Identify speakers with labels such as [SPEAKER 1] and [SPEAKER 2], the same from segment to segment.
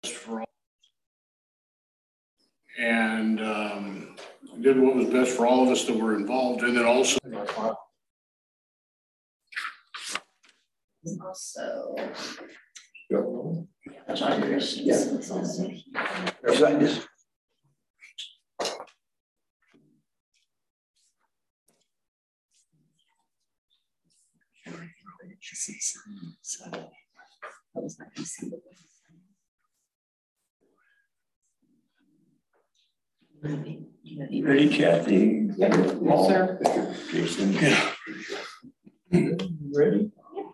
[SPEAKER 1] for all, and did what was best for all of us that were involved, and then also.
[SPEAKER 2] Also,
[SPEAKER 3] John Christian.
[SPEAKER 4] Ready, Kathy?
[SPEAKER 3] Yes, sir.
[SPEAKER 4] Jason?
[SPEAKER 1] Yeah.
[SPEAKER 4] Ready?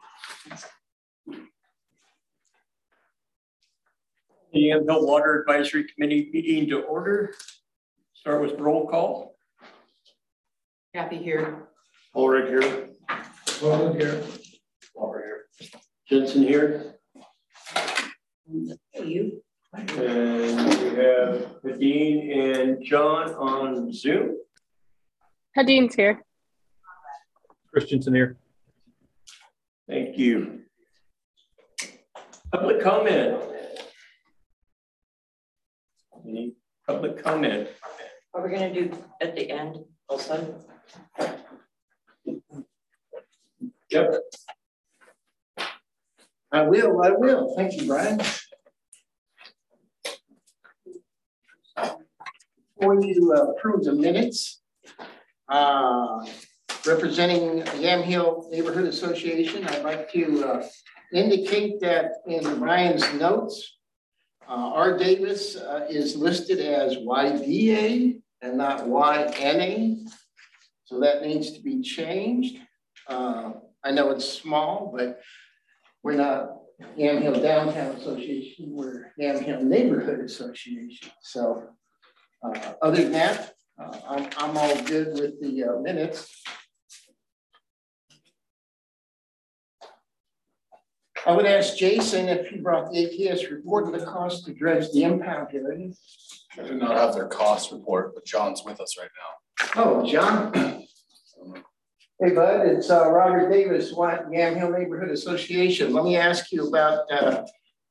[SPEAKER 4] The Yamhill Water Advisory Committee meeting to order. Start with roll call.
[SPEAKER 2] Kathy here.
[SPEAKER 1] Ulrich here.
[SPEAKER 4] Robin here. Robert here. Jensen here.
[SPEAKER 2] You.
[SPEAKER 4] And we have Nadine and John on Zoom.
[SPEAKER 5] Hadine's here.
[SPEAKER 6] Christensen here.
[SPEAKER 4] Thank you. Public comment. Any public comment?
[SPEAKER 2] Are we gonna do at the end also?
[SPEAKER 4] Yep.
[SPEAKER 3] I will. Thank you, Brian. Before you approve the minutes, representing Yamhill Neighborhood Association, I'd like to indicate that in Brian's notes, R. Davis is listed as YDA and not YNA. So that needs to be changed. I know it's small, but we're not Yamhill Downtown Association, we're Yamhill Neighborhood Association. So other than that, I'm all good with the minutes. I would ask Jason if he brought the AKS report of the cost to dredge the impound area.
[SPEAKER 7] I do not have their cost report, but John's with us right now.
[SPEAKER 3] Oh, John. Hey, bud, it's Robert Davis, Yamhill Neighborhood Association. Let me ask you about the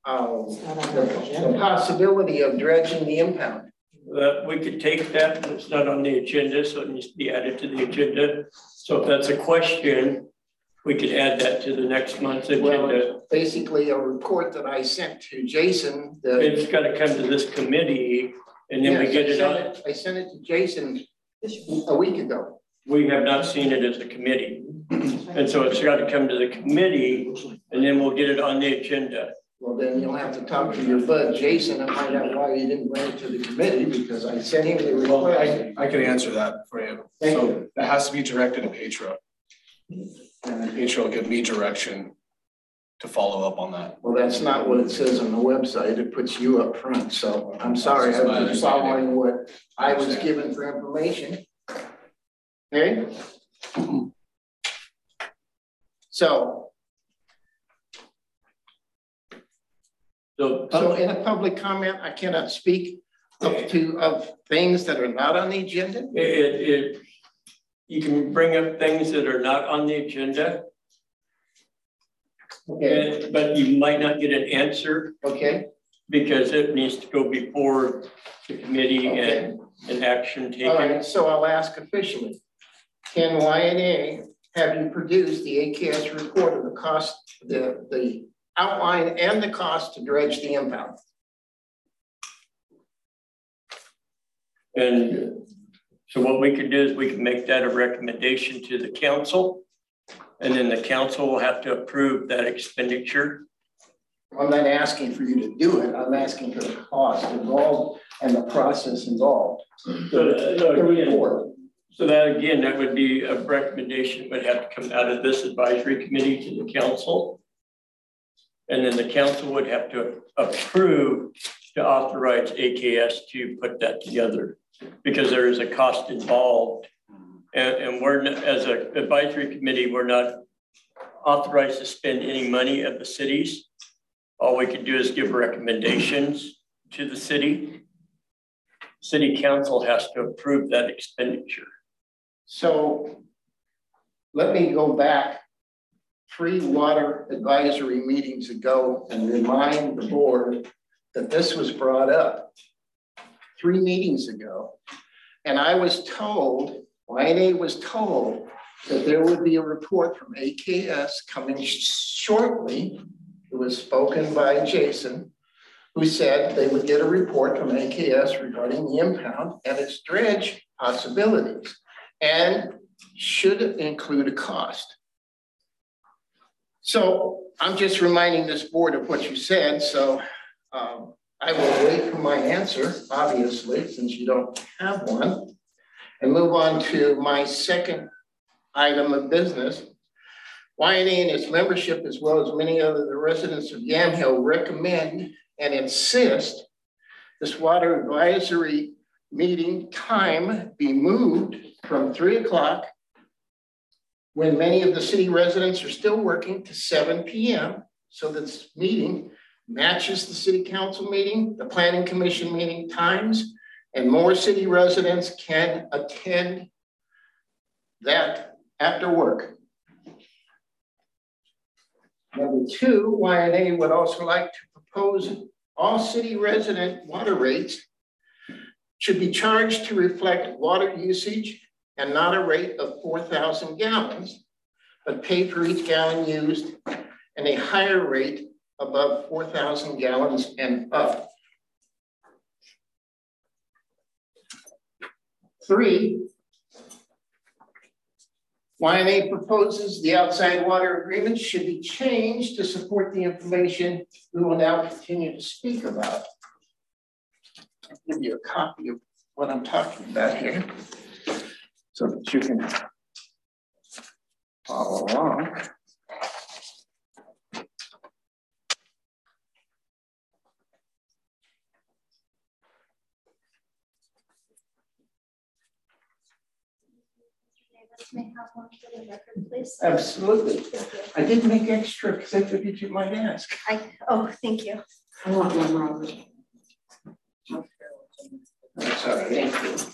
[SPEAKER 3] possibility of dredging the impound.
[SPEAKER 4] We could take that, but it's not on the agenda, so it needs to be added to the agenda. So if that's a question, we could add that to the next month's agenda.
[SPEAKER 3] Well, basically a report that I sent to Jason.
[SPEAKER 4] It's got to come to this committee, and then we get it on.
[SPEAKER 3] I sent it to Jason a week ago.
[SPEAKER 4] We have not seen it as a committee. And so it's got to come to the committee, and then we'll get it on the agenda.
[SPEAKER 3] Well, then you'll have to talk to your bud Jason and find out why you didn't bring it to the committee, because I sent him the request.
[SPEAKER 7] I can answer that for you.
[SPEAKER 3] Thank
[SPEAKER 7] so
[SPEAKER 3] you.
[SPEAKER 7] That has to be directed to Petra. And then Petra will give me direction to follow up on that.
[SPEAKER 3] Well, that's not what it says on the website. It puts you up front. So I'm sorry, I was just following what I was given for information. Okay. So in a public comment, I cannot speak up to of things that are not on the agenda.
[SPEAKER 4] You can bring up things that are not on the agenda.
[SPEAKER 3] Okay.
[SPEAKER 4] But you might not get an answer.
[SPEAKER 3] Okay.
[SPEAKER 4] Because it needs to go before the committee and action taken.
[SPEAKER 3] All right, so I'll ask officially. Can YNA have you produce the AKS report of the cost, the outline and the cost to dredge the impound?
[SPEAKER 4] And so what we can do is we can make that a recommendation to the council, and then the council will have to approve that expenditure.
[SPEAKER 3] I'm not asking for you to do it. I'm asking for the cost involved and the process involved. The report.
[SPEAKER 4] So that again, that would be a recommendation that would have to come out of this advisory committee to the council. And then the council would have to approve to authorize AKS to put that together, because there is a cost involved. And we're, as an advisory committee, we're not authorized to spend any money at the cities. All we can do is give recommendations to the city. City council has to approve that expenditure.
[SPEAKER 3] So let me go back 3 water advisory meetings ago and remind the board that this was brought up 3 meetings ago. And I was told, YNA was told that there would be a report from AKS coming shortly. It was spoken by Jason, who said they would get a report from AKS regarding the impound and its dredge possibilities, and should include a cost. So I'm just reminding this board of what you said. So I will wait for my answer, obviously, since you don't have one, and move on to my second item of business. YNA and its membership, as well as many other the residents of Yamhill, recommend and insist this water advisory meeting time be moved from 3 o'clock, when many of the city residents are still working, to 7 p.m. so that this meeting matches the city council meeting, the planning commission meeting times, and more city residents can attend that after work. Number 2, YNA would also like to propose all city resident water rates should be charged to reflect water usage and not a rate of 4,000 gallons, but pay for each gallon used and a higher rate above 4,000 gallons and up. 3, YNA proposes the outside water agreement should be changed to support the information we will now continue to speak about. I'll give you a copy of what I'm talking about here so that you can follow along.
[SPEAKER 8] May I have one for the record, please?
[SPEAKER 3] Absolutely. I did make extra because I figured you might ask.
[SPEAKER 8] Oh, thank you.
[SPEAKER 2] I want one, Robert.
[SPEAKER 3] Sorry, thank you.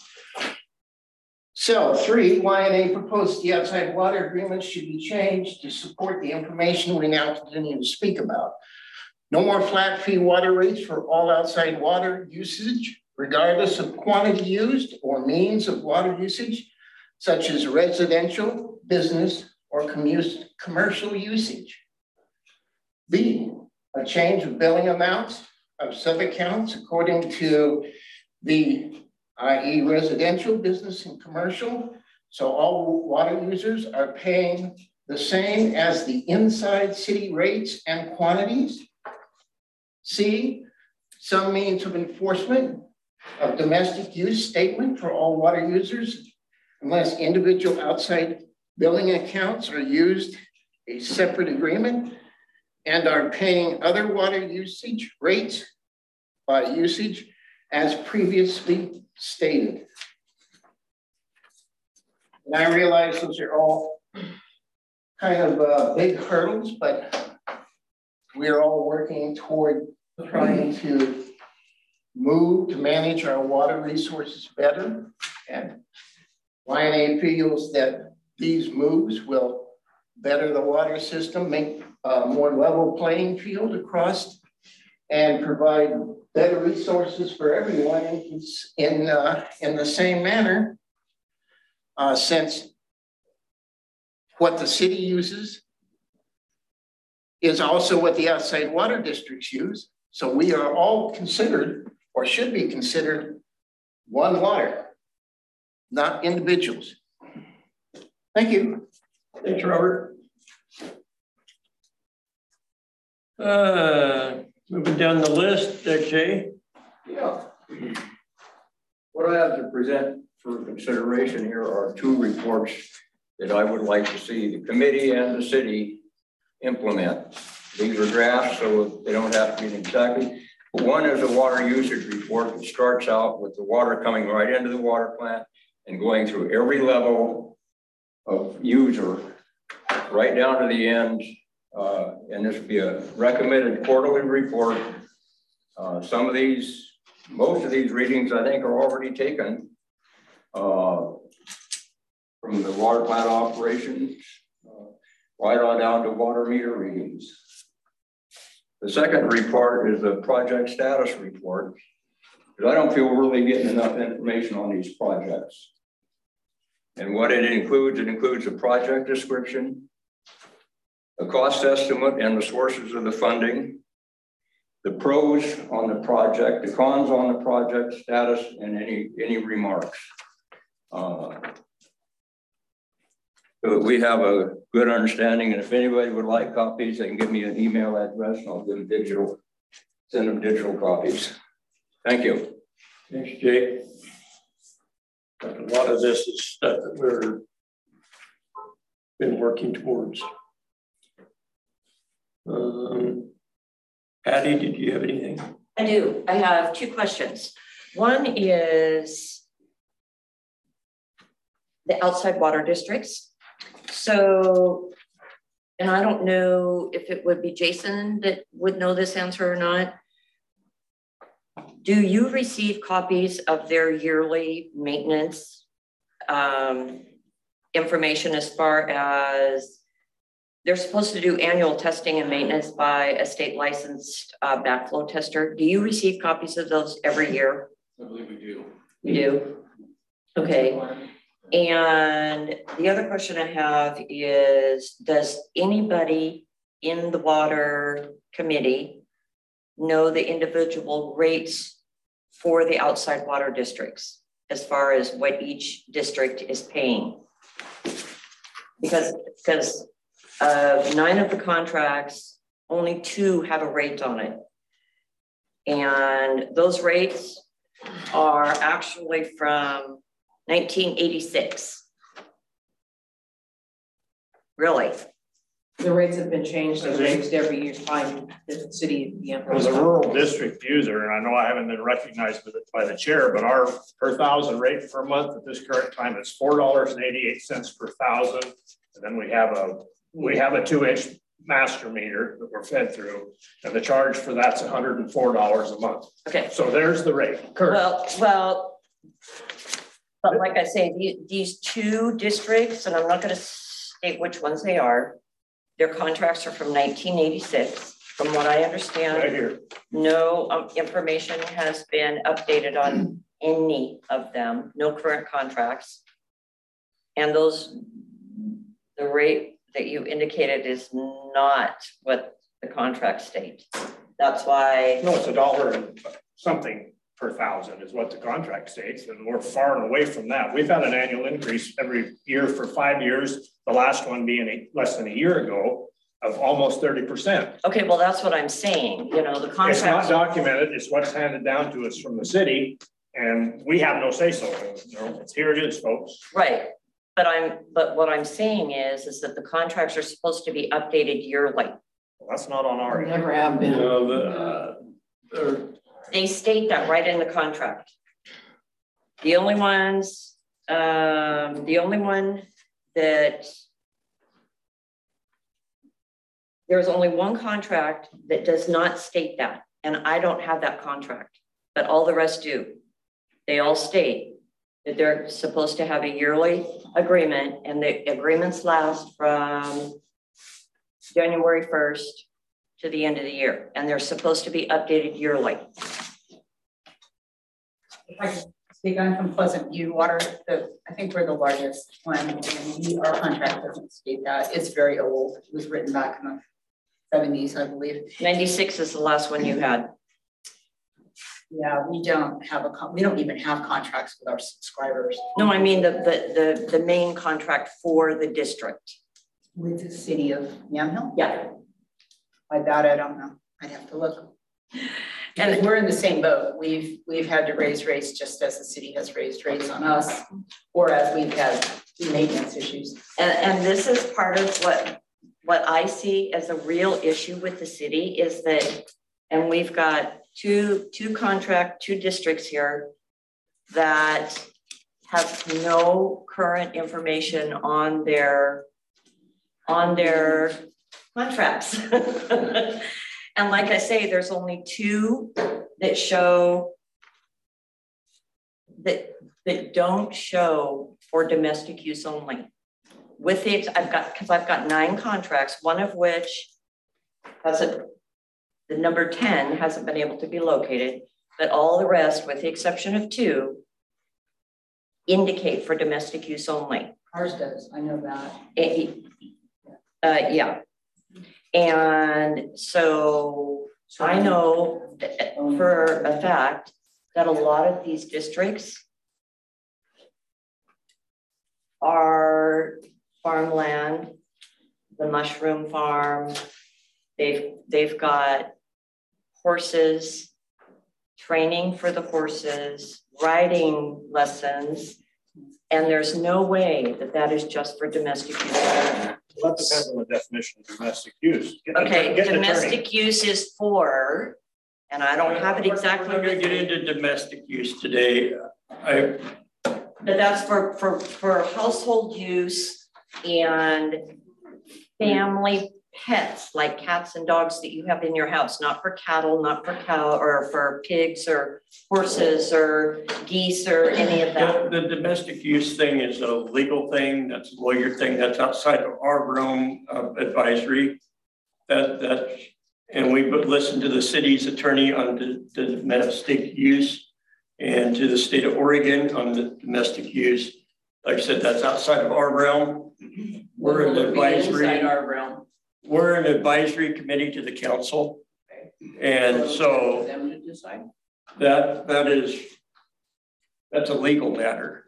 [SPEAKER 3] So 3, YNA proposed the outside water agreement should be changed to support the information we now continue to speak about. No more flat fee water rates for all outside water usage, regardless of quantity used or means of water usage, such as residential, business, or commercial usage. B, a change of billing amounts of sub-accounts according to the i.e. residential, business, and commercial. So all water users are paying the same as the inside city rates and quantities. C, some means of enforcement of domestic use statement for all water users, unless individual outside billing accounts are used a separate agreement and are paying other water usage rates by usage as previously stated. And I realize those are all kind of big hurdles, but we're all working toward trying to move to manage our water resources better. And YNA feels that these moves will better the water system, make a more level playing field across, and provide better resources for everyone in the same manner, since what the city uses is also what the outside water districts use. So we are all considered, or should be considered, one water, not individuals. Thank you.
[SPEAKER 4] Thanks, Robert. Moving down the list, Jay.
[SPEAKER 9] Yeah. What I have to present for consideration here are 2 reports that I would like to see the committee and the city implement. These are drafts, so they don't have to be exactly. But one is a water usage report that starts out with the water coming right into the water plant and going through every level of user right down to the end. And this would be a recommended quarterly report. Most of these readings I think are already taken from the water plant operations, right on down to water meter readings. The second report is the project status report, because I don't feel we're really getting enough information on these projects. And what it includes a project description, a cost estimate and the sources of the funding, the pros on the project, the cons on the project status, and any remarks. So we have a good understanding, and if anybody would like copies, they can give me an email address and I'll give them send them digital copies. Thank you.
[SPEAKER 4] Thanks, Jake. A lot of this is stuff that we're been working towards. Patty, did you have anything?
[SPEAKER 2] I do. I have two questions. One is the outside water districts. So, and I don't know if it would be Jason that would know this answer or not. Do you receive copies of their yearly maintenance information, as far as they're supposed to do annual testing and maintenance by a state licensed backflow tester? Do you receive copies of those every year?
[SPEAKER 1] I believe we do.
[SPEAKER 2] You do? Okay. And the other question I have is, does anybody in the water committee know the individual rates for the outside water districts, as far as what each district is paying? Because of 9 of the contracts, only 2 have a rate on it. And those rates are actually from 1986. Really? The rates have been changed and raised every year by the city.
[SPEAKER 6] As a rural district user, and I know I haven't been recognized by the chair, but our per thousand rate per month at this current time is $4.88 per thousand. And then we have a 2-inch master meter that we're fed through, and the charge for that's $104 a month.
[SPEAKER 2] Okay.
[SPEAKER 6] So there's the rate. Correct.
[SPEAKER 2] Well, but like I say, these 2 districts, and I'm not going to state which ones they are, their contracts are from 1986. From what I understand,
[SPEAKER 6] Right here.
[SPEAKER 2] No information has been updated on any of them, no current contracts. And the rate that you indicated is not what the contract state. That's why.
[SPEAKER 6] No, it's $1 and something per thousand is what the contract states, and we're far and away from that. We've had an annual increase every year for 5 years, the last one being less than a year ago, of almost 30%.
[SPEAKER 2] Okay, well, that's what I'm saying. You know, the contract.
[SPEAKER 6] It's not documented, it's what's handed down to us from the city, and we have no say so. You know, here it is, folks.
[SPEAKER 2] Right. But what I'm saying is that the contracts are supposed to be updated yearly.
[SPEAKER 6] Well, that's not on our end.
[SPEAKER 2] Never have been. They state that right in the contract. The only one that there's only one contract that does not state that, and I don't have that contract, but all the rest do. They all state that they're supposed to have a yearly agreement, and the agreements last from January 1st to the end of the year, and they're supposed to be updated yearly.
[SPEAKER 10] If I can speak, I'm from Pleasant View Water. I think we're the largest one, and our contract doesn't state that. It's very old. It was written back in the 70s, I believe.
[SPEAKER 2] 96 is the last one you had.
[SPEAKER 10] Yeah, we don't even have contracts with our subscribers.
[SPEAKER 2] No, I mean the main contract for the district.
[SPEAKER 10] With the city of Yamhill?
[SPEAKER 2] Yeah.
[SPEAKER 10] By that, I don't know. I'd have to look. And we're in the same boat. We've had to raise rates just as the city has raised rates on us, or as we've had maintenance issues.
[SPEAKER 2] And this is part of what I see as a real issue with the city is that, and we've got two districts here that have no current information on their contracts. And like I say, there's only 2 that show that don't show for domestic use only. With it, I've got 9 contracts, one of which has the the number 10 hasn't been able to be located, but all the rest, with the exception of 2, indicate for domestic use only.
[SPEAKER 10] Ours does, I know that.
[SPEAKER 2] Yeah. And so I know for a fact that a lot of these districts are farmland, the mushroom farm. They've got horses, training for the horses, riding lessons, and there's no way that that is just for domestic use.
[SPEAKER 6] Well, that depends on the definition of domestic use.
[SPEAKER 2] Okay,
[SPEAKER 6] Get an
[SPEAKER 2] domestic use is for, and I don't have it exactly.
[SPEAKER 4] We're going to get into domestic use today.
[SPEAKER 2] But that's for household use and family pets, like cats and dogs that you have in your house, not for cattle, not for cow, or for pigs or horses or geese or any of that.
[SPEAKER 4] The domestic use thing is a legal thing. That's a lawyer thing. That's outside of our realm of advisory. And we would listen to the city's attorney on the domestic use and to the state of Oregon on the domestic use. Like I said, that's outside of our realm. We're an advisory.
[SPEAKER 10] Inside our realm.
[SPEAKER 4] We're an advisory committee to the council. And so
[SPEAKER 10] them to decide.
[SPEAKER 4] that's a legal matter.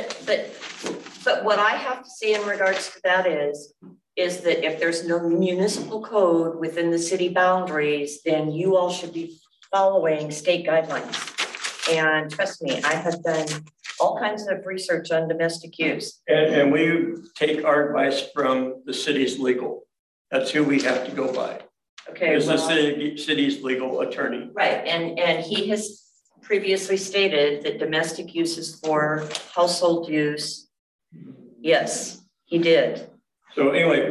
[SPEAKER 2] But what I have to say in regards to that is that if there's no municipal code within the city boundaries, then you all should be following state guidelines. And trust me, I have done all kinds of research on domestic use.
[SPEAKER 4] And we take our advice from the city's legal. That's who we have to go by.
[SPEAKER 2] Okay.
[SPEAKER 4] Is the city's legal attorney.
[SPEAKER 2] Right, and he has previously stated that domestic use is for household use. Yes, he did.
[SPEAKER 4] So anyway,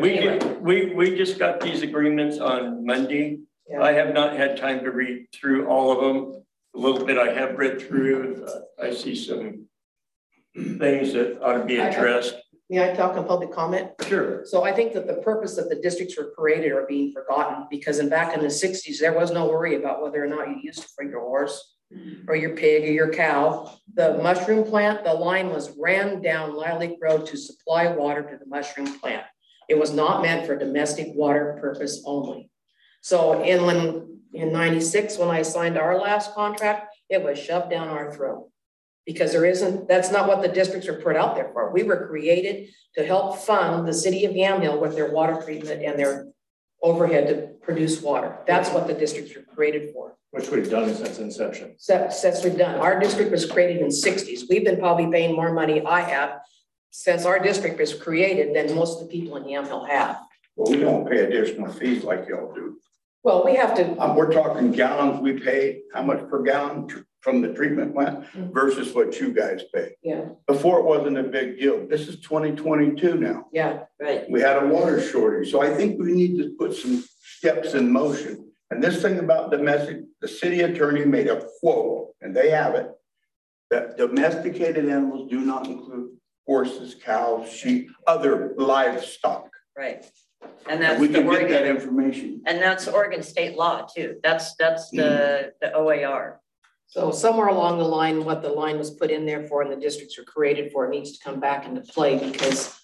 [SPEAKER 4] we just got these agreements on Monday.
[SPEAKER 2] Yeah.
[SPEAKER 4] I have not had time to read through all of them. A little bit I have read through. I see some things that ought to be addressed.
[SPEAKER 11] May I talk on public comment?
[SPEAKER 4] Sure.
[SPEAKER 11] So I think that the purpose of the districts were created are being forgotten because back in the 60s, there was no worry about whether or not you used it for your horse or your pig or your cow. The mushroom plant, the line was ran down Lilac Road to supply water to the mushroom plant. It was not meant for domestic water purpose only. So in 96, when I signed our last contract, it was shoved down our throat. Because that's not what the districts are put out there for. We were created to help fund the city of Yamhill with their water treatment and their overhead to produce water. That's what the districts were created for.
[SPEAKER 6] Which we've done since inception.
[SPEAKER 11] Since we've done. Our district was created in the 60s. We've been probably paying more money, I have, since our district was created than most of the people in Yamhill have.
[SPEAKER 12] Well, we don't pay additional fees like y'all do.
[SPEAKER 11] Well, we have to.
[SPEAKER 12] We're talking gallons we pay, how much per gallon from the treatment plant versus what you guys pay.
[SPEAKER 11] Yeah.
[SPEAKER 12] Before it wasn't a big deal. This is 2022 now.
[SPEAKER 11] Yeah,
[SPEAKER 2] right.
[SPEAKER 12] We had a water shortage. So I think we need to put some steps in motion. And this thing about domestic, the city attorney made a quote, and they have it, that domesticated animals do not include horses, cows, sheep, other livestock.
[SPEAKER 2] Right. And that's
[SPEAKER 12] we can
[SPEAKER 2] Oregon,
[SPEAKER 12] get that information.
[SPEAKER 2] And that's Oregon state law too. That's the OAR.
[SPEAKER 11] So somewhere along the line, what the line was put in there for and the districts were created for needs to come back into play, because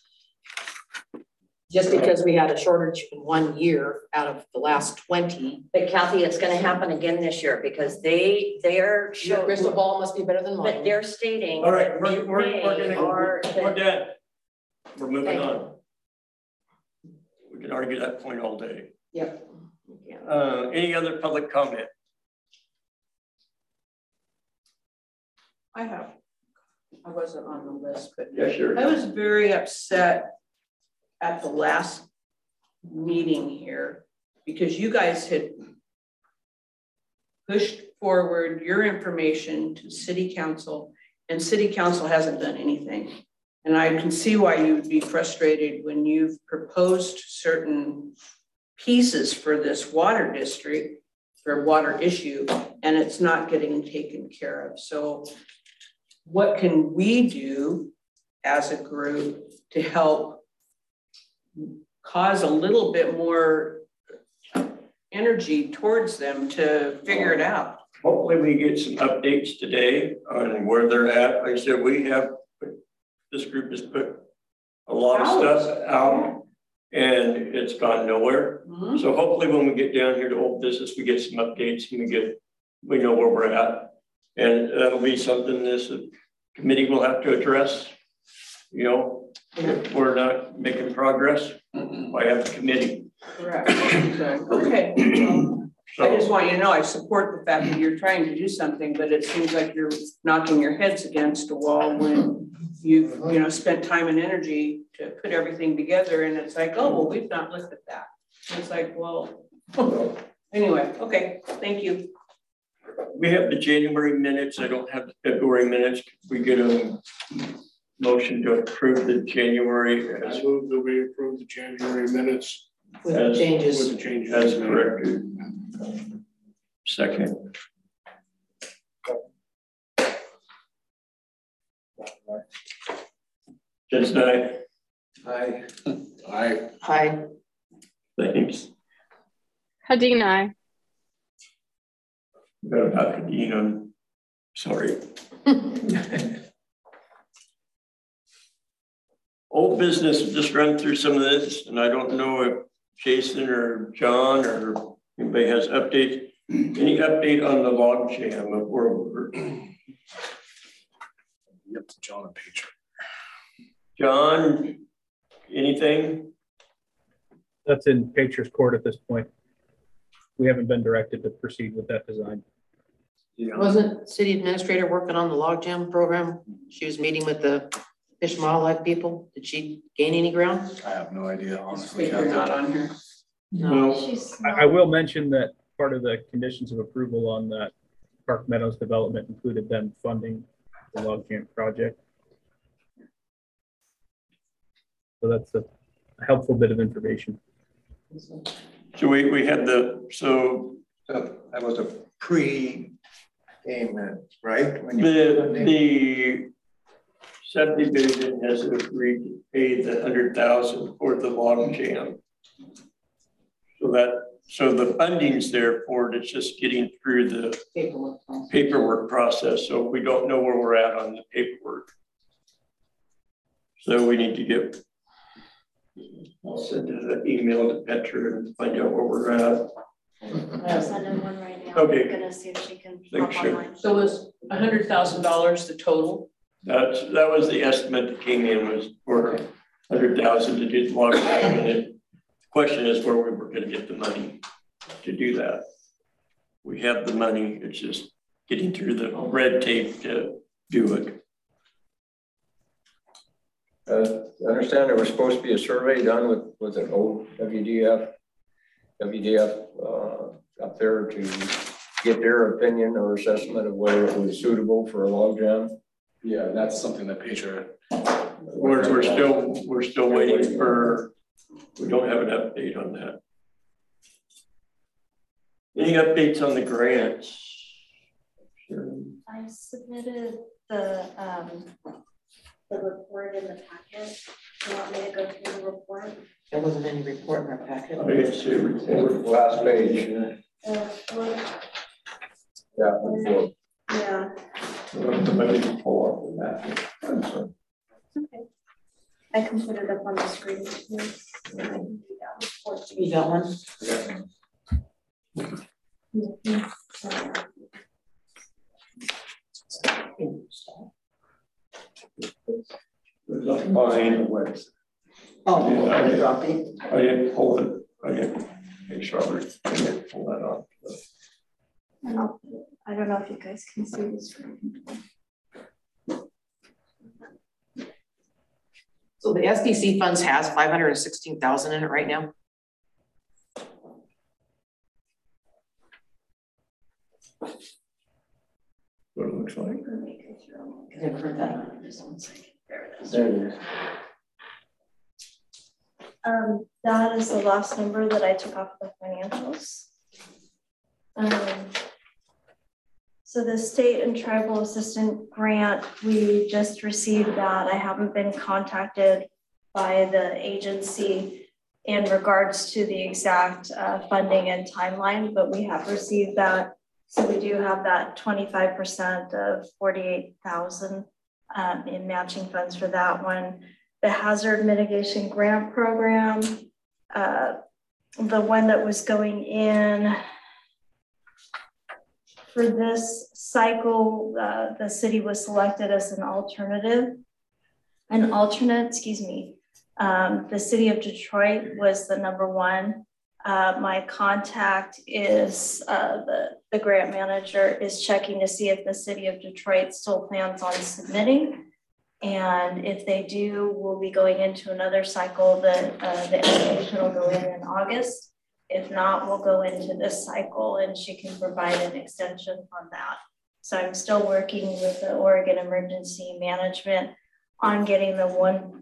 [SPEAKER 11] just because we had a shortage in 1 year out of the last 20.
[SPEAKER 2] But Kathy, it's going to happen again this year because they're
[SPEAKER 11] Your crystal ball must be better than mine.
[SPEAKER 2] But they're stating.
[SPEAKER 4] All right, we're moving on. We can argue that point all day.
[SPEAKER 11] Yep.
[SPEAKER 4] Any other public comment?
[SPEAKER 10] I wasn't on the list, but
[SPEAKER 4] yeah, sure.
[SPEAKER 10] I was very upset at the last meeting here because you guys had pushed forward your information to city council and city council hasn't done anything. And I can see why you would be frustrated when you've proposed certain pieces for this water district or water issue and it's not getting taken care of. So what can we do as a group to help cause a little bit more energy towards them to figure it out.
[SPEAKER 4] Hopefully we get some updates today on where they're at. Like I said, this group has put a lot of stuff out and it's gone nowhere.
[SPEAKER 10] Mhm.
[SPEAKER 4] So hopefully when we get down here to old business, we get some updates and we know where we're at. And that'll be something this committee will have to address. You know, if we're not making progress, why have a committee?
[SPEAKER 10] Correct. So, okay. I just want you to know, I support the fact that you're trying to do something, but it seems like you're knocking your heads against a wall when you've, spent time and energy to put everything together. And it's like, oh, well, we've not looked at that. And it's like, well, anyway, okay, thank you.
[SPEAKER 4] We have the January minutes. I don't have the February minutes. We get a motion to approve the January.
[SPEAKER 1] I move that we approve the January minutes.
[SPEAKER 11] With the changes.
[SPEAKER 1] With the changes.
[SPEAKER 4] As corrected. Second. Just aye.
[SPEAKER 7] Aye.
[SPEAKER 1] Aye.
[SPEAKER 11] Hi.
[SPEAKER 4] Thanks.
[SPEAKER 5] Hadeen, aye.
[SPEAKER 4] Dean, I'm sorry. Old business, just run through some of this, and I don't know if Jason or John or anybody has updates. Any update on the log jam of World?
[SPEAKER 7] Yep, John and Patriot.
[SPEAKER 4] John, anything?
[SPEAKER 13] That's in Patriots Court at this point. We haven't been directed to proceed with that design.
[SPEAKER 4] Yeah.
[SPEAKER 11] Wasn't city administrator working on the logjam program? She was meeting with the Fish and Wildlife people. Did she gain any ground?
[SPEAKER 7] I have no idea, honestly.
[SPEAKER 10] You're not on here.
[SPEAKER 4] No.
[SPEAKER 13] I will mention that part of the conditions of approval on that Park Meadows development included them funding the logjam project. So that's a helpful bit of information.
[SPEAKER 4] So we had
[SPEAKER 12] So that was a pre-payment, right?
[SPEAKER 4] the subdivision has agreed to pay the $100,000 for the log jam. So the funding's there for it. It's just getting through the paperwork process. So we don't know where we're at on the paperwork. So we need to I'll send an email to Petra and find out where we're at.
[SPEAKER 8] I'll send him one right now.
[SPEAKER 4] Okay.
[SPEAKER 8] I'm gonna see if she can
[SPEAKER 4] Thanks,
[SPEAKER 8] hop online.
[SPEAKER 10] So was $100,000 the total?
[SPEAKER 4] That was the estimate that came in, was for 100,000 to do the log jam. And the question is where we were going to get the money to do that. We have the money, it's just getting through the red tape to do it.
[SPEAKER 9] I understand there was supposed to be a survey done with an old WDF up there to get their opinion or assessment of whether it was suitable for a log jam.
[SPEAKER 7] Yeah, that's something that Patriot.
[SPEAKER 4] We're still waiting for, we don't have an update on that. Any updates on the grants? Sure.
[SPEAKER 8] I submitted the report in the packet. Do you want me to go through the report?
[SPEAKER 11] There wasn't any report in our packet.
[SPEAKER 4] I didn't see a report.
[SPEAKER 9] Last page. Yeah. Before.
[SPEAKER 8] Yeah.
[SPEAKER 4] Somebody pull up the map.
[SPEAKER 8] Okay. I can put it up on the screen.
[SPEAKER 11] You got one? Oh,
[SPEAKER 4] Yeah,
[SPEAKER 11] I dropped it.
[SPEAKER 4] I didn't pull it. I didn't make sure I didn't pull that off.
[SPEAKER 8] I don't know if you guys can see the screen.
[SPEAKER 11] So the SDC funds has 516,000 in it right now.
[SPEAKER 4] What it looks like.
[SPEAKER 11] Can I print that out? Just 1 second. There it is.
[SPEAKER 4] There it is.
[SPEAKER 8] That is the last number that I took off the financials. So the state and tribal assistant grant, we just received that. I haven't been contacted by the agency in regards to the exact funding and timeline, but we have received that. So we do have that 25% of 48,000 in matching funds for that one. The hazard mitigation grant program, the one that was going in for this cycle, the city was selected as an alternate, excuse me. The city of Detroit was the #1. My contact is the grant manager is checking to see if the city of Detroit still plans on submitting. And if they do, we'll be going into another cycle. The application will go in August. If not, we'll go into this cycle and she can provide an extension on that. So I'm still working with the Oregon Emergency Management on getting the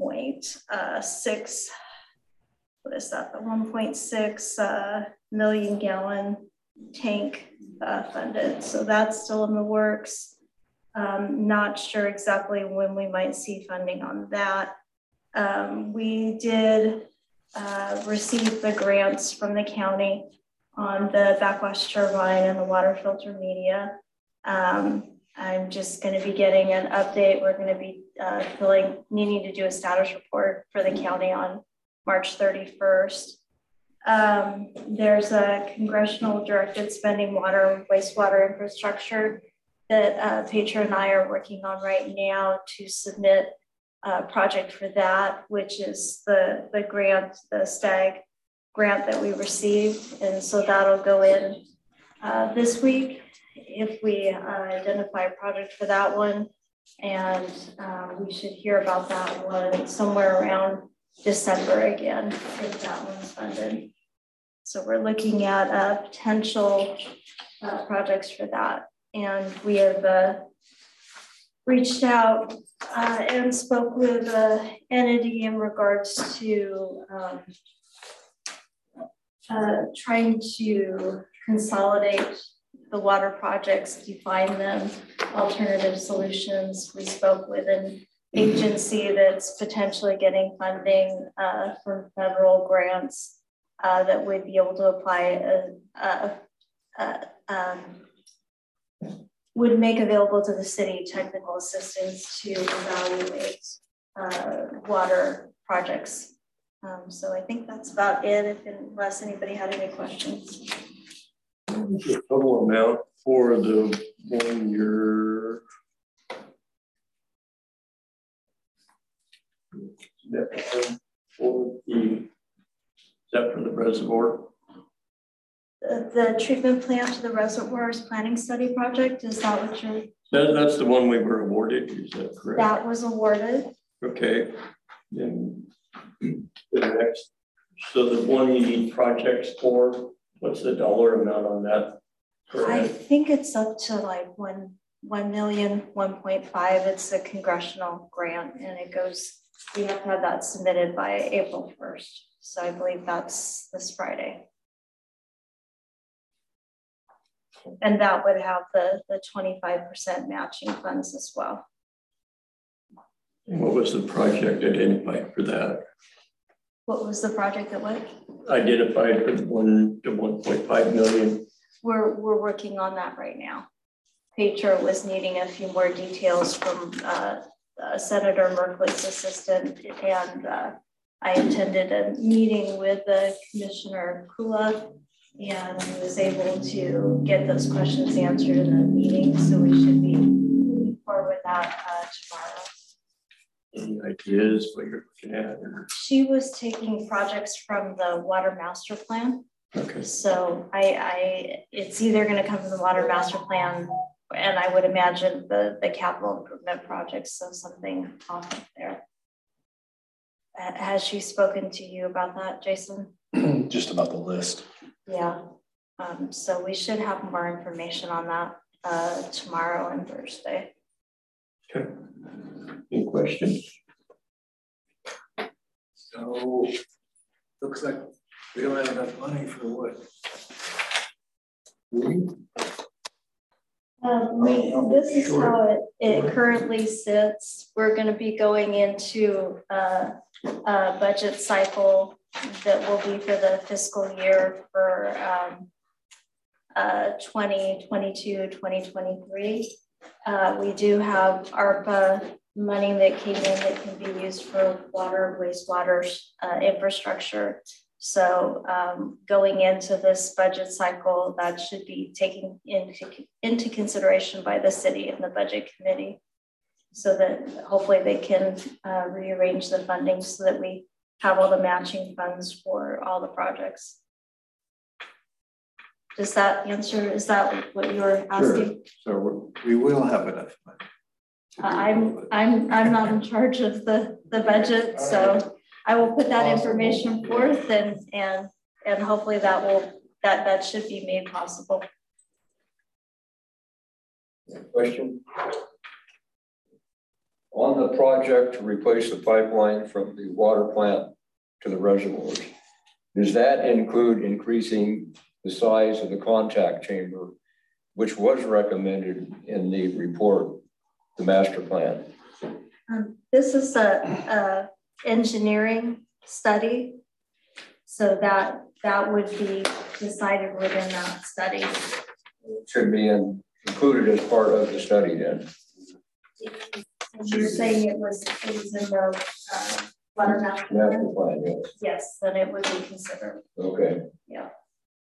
[SPEAKER 8] 1.6, what is that? The 1.6 million gallon tank funded. So that's still in the works. Not sure exactly when we might see funding on that. We did receive the grants from the county on the backwash turbine and the water filter media. I'm just going to be getting an update. We're going to be needing to do a status report for the county on March 31st. There's a congressional directed spending water and wastewater infrastructure that Petra and I are working on right now to submit a project for that, which is the grant, the STAG grant that we received. And so that'll go in this week if we identify a project for that one. And we should hear about that one somewhere around December again, if that one's funded. So we're looking at potential projects for that. And we have reached out and spoke with an entity in regards to trying to consolidate the water projects, define them, alternative solutions. We spoke with an agency that's potentially getting funding from federal grants that would be able to apply would make available to the city technical assistance to evaluate water projects. So I think that's about it, unless anybody had any questions.
[SPEAKER 4] The total amount for the 1 year. Is that for the reservoir?
[SPEAKER 8] The treatment plant to the reservoirs planning study project, is that what you're?
[SPEAKER 4] That's the one we were awarded, is that correct?
[SPEAKER 8] That was awarded.
[SPEAKER 4] Okay, then the next, so the one you need projects for, what's the dollar amount on that?
[SPEAKER 8] I think it's up to like 1 million, 1.5. It's a congressional grant and it goes, we have to have that submitted by April 1st. So I believe that's this Friday. And that would have the 25% matching funds as well.
[SPEAKER 4] And what was the project identified for that?
[SPEAKER 8] What was the project that what?
[SPEAKER 4] Identified for the 1 to 1.5 million.
[SPEAKER 8] We're working on that right now. Petra was needing a few more details from Senator Merkley's assistant, and I attended a meeting with Commissioner Kula, and he was able to get those questions answered in the meeting. So we should be moving forward with that tomorrow.
[SPEAKER 4] Any ideas what you're looking at? Or?
[SPEAKER 8] She was taking projects from the Water Master Plan.
[SPEAKER 4] Okay.
[SPEAKER 8] So it's either going to come from the Water Master Plan, and I would imagine the capital improvement projects, so something off of there. Has she spoken to you about that, Jason?
[SPEAKER 7] Just about the list.
[SPEAKER 8] Yeah. So we should have more information on that tomorrow and Thursday.
[SPEAKER 4] Okay. Any questions?
[SPEAKER 14] So looks like we don't have enough money for what?
[SPEAKER 8] This is how it currently sits. We're going to be going into a budget cycle that will be for the fiscal year for 2022, 2023. We do have ARPA money that came in that can be used for water, wastewater infrastructure. So going into this budget cycle, that should be taken into consideration by the city and the budget committee, so that hopefully they can rearrange the funding so that we have all the matching funds for all the projects. Does that answer, is that what you were asking?
[SPEAKER 14] Sure. So we will have enough money.
[SPEAKER 8] I'm not in charge of the budget, so I will put that information forth, and hopefully that should be made possible.
[SPEAKER 9] Question? On the project to replace the pipeline from the water plant to the reservoirs, does that include increasing the size of the contact chamber, which was recommended in the report, the master plan?
[SPEAKER 8] This is a engineering study, so that would be decided within that study.
[SPEAKER 9] It should be included as part of the study then.
[SPEAKER 8] You're saying it was in the water master plan?
[SPEAKER 9] Yes.
[SPEAKER 8] Yes, then it would be considered.
[SPEAKER 9] Okay.
[SPEAKER 8] Yeah.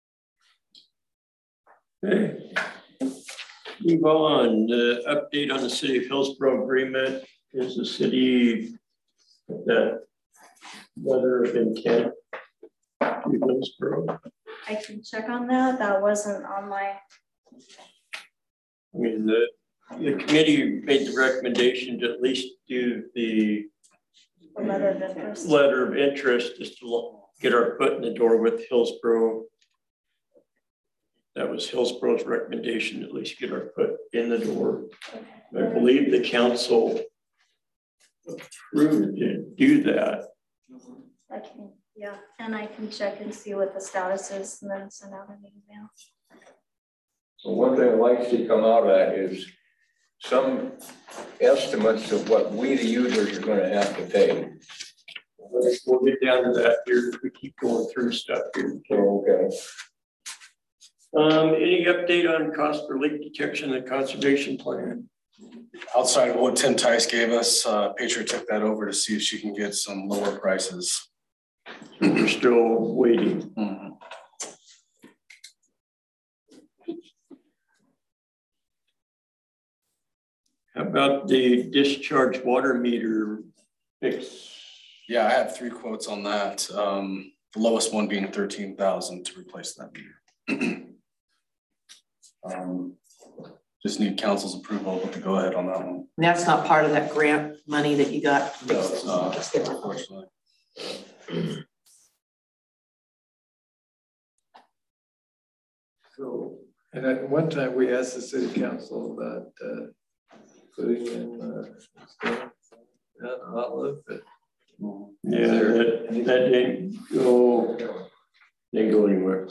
[SPEAKER 4] Okay. Move on. The update on the City of Hillsborough agreement. Is the city that letter of intent to Hillsborough?
[SPEAKER 8] I can check on that. That wasn't on my.
[SPEAKER 4] I mean, the committee made the recommendation to at least do the
[SPEAKER 8] letter of interest.
[SPEAKER 4] Letter of interest, just to get our foot in the door with Hillsborough. That was Hillsborough's recommendation, at least get our foot in the door. Okay. I believe the council approved to do that.
[SPEAKER 8] I can, yeah, and I can check and see what the status is and then send out an email.
[SPEAKER 9] So one thing I'd like to see come out of that is some estimates of what we, the users, are going to have to pay.
[SPEAKER 4] We'll get down to that here as we keep going through stuff here.
[SPEAKER 9] Okay.
[SPEAKER 4] Any update on cost for leak detection and conservation plan?
[SPEAKER 7] Outside of what Tim Tice gave us, Patriot took that over to see if she can get some lower prices.
[SPEAKER 4] So we're still waiting.
[SPEAKER 7] Mm-hmm.
[SPEAKER 4] How about the discharge water meter fix?
[SPEAKER 7] Yeah, I have 3 quotes on that. The lowest one being $13,000 to replace that meter. Just need council's approval to go ahead on that one.
[SPEAKER 11] And that's not part of that grant money that you got?
[SPEAKER 7] No, it's not, unfortunately.
[SPEAKER 14] So, and at one time we asked the city council about putting in Olive.
[SPEAKER 4] Yeah, that didn't go anywhere.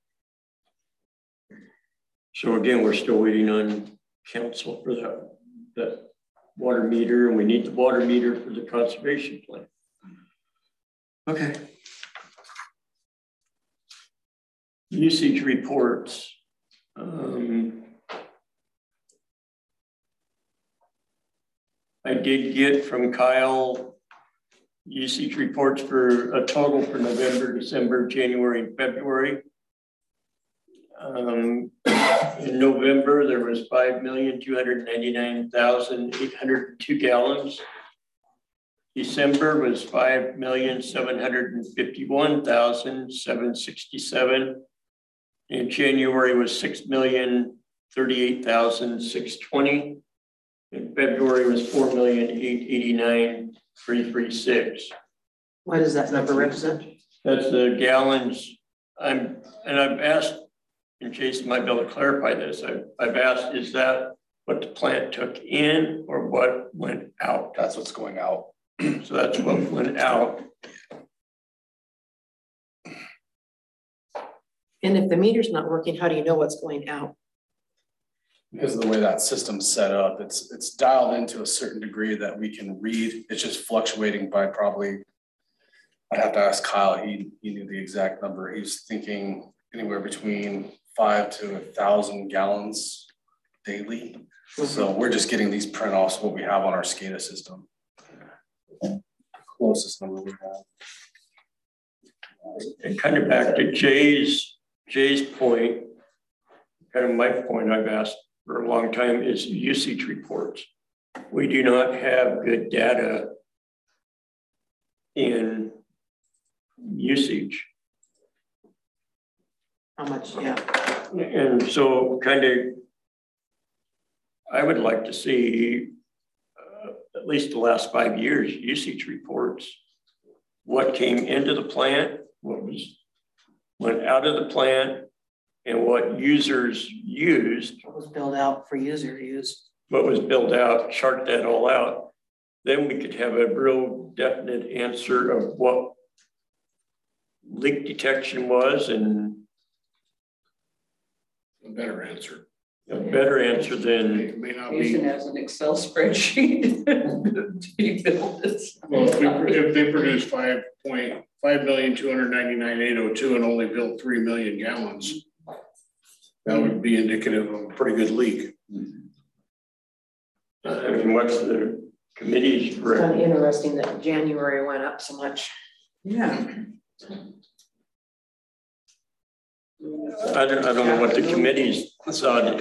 [SPEAKER 4] So again, we're still waiting on council for that water meter, and we need the water meter for the conservation plan. Okay. Usage reports. I did get from Kyle usage reports for a total for November, December, January, and February. In November, there was 5,299,802 gallons. December was 5,751,767. In January was 6,038,620. In February was 4,889,336.
[SPEAKER 11] What does that number represent?
[SPEAKER 4] That's the gallons. I've asked, and Jason might be able to clarify this. I've asked, is that what the plant took in or what went out?
[SPEAKER 7] That's what's going out.
[SPEAKER 4] So that's what went out.
[SPEAKER 11] And if the meter's not working, how do you know what's going out?
[SPEAKER 7] Because of the way that system's set up, it's dialed into a certain degree that we can read. It's just fluctuating by probably, I'd have to ask Kyle, he knew the exact number. He's thinking anywhere between 5 to 1,000 gallons daily. So we're just getting these print offs what we have on our SCADA system. Closest number we have.
[SPEAKER 4] And kind of back to Jay's point, kind of my point I've asked for a long time is usage reports. We do not have good data in usage.
[SPEAKER 11] How much, yeah.
[SPEAKER 4] And so kind of, I would like to see at least the last 5 years usage reports. What came into the plant, what went out of the plant, and what users used.
[SPEAKER 11] What was billed out for user use.
[SPEAKER 4] What was billed out, chart that all out. Then we could have a real definite answer of what leak detection was and
[SPEAKER 1] A better answer.
[SPEAKER 4] a better answer than.
[SPEAKER 1] It may not
[SPEAKER 11] Jason
[SPEAKER 1] be.
[SPEAKER 11] has an Excel spreadsheet. He built this.
[SPEAKER 1] Well, if they produce 5,299,802 and only built 3 million gallons, that would be indicative of a pretty good leak.
[SPEAKER 4] I mean, what's the committee's?
[SPEAKER 11] It's kind of interesting that January went up so much.
[SPEAKER 10] Yeah.
[SPEAKER 4] I don't know what the committee's thought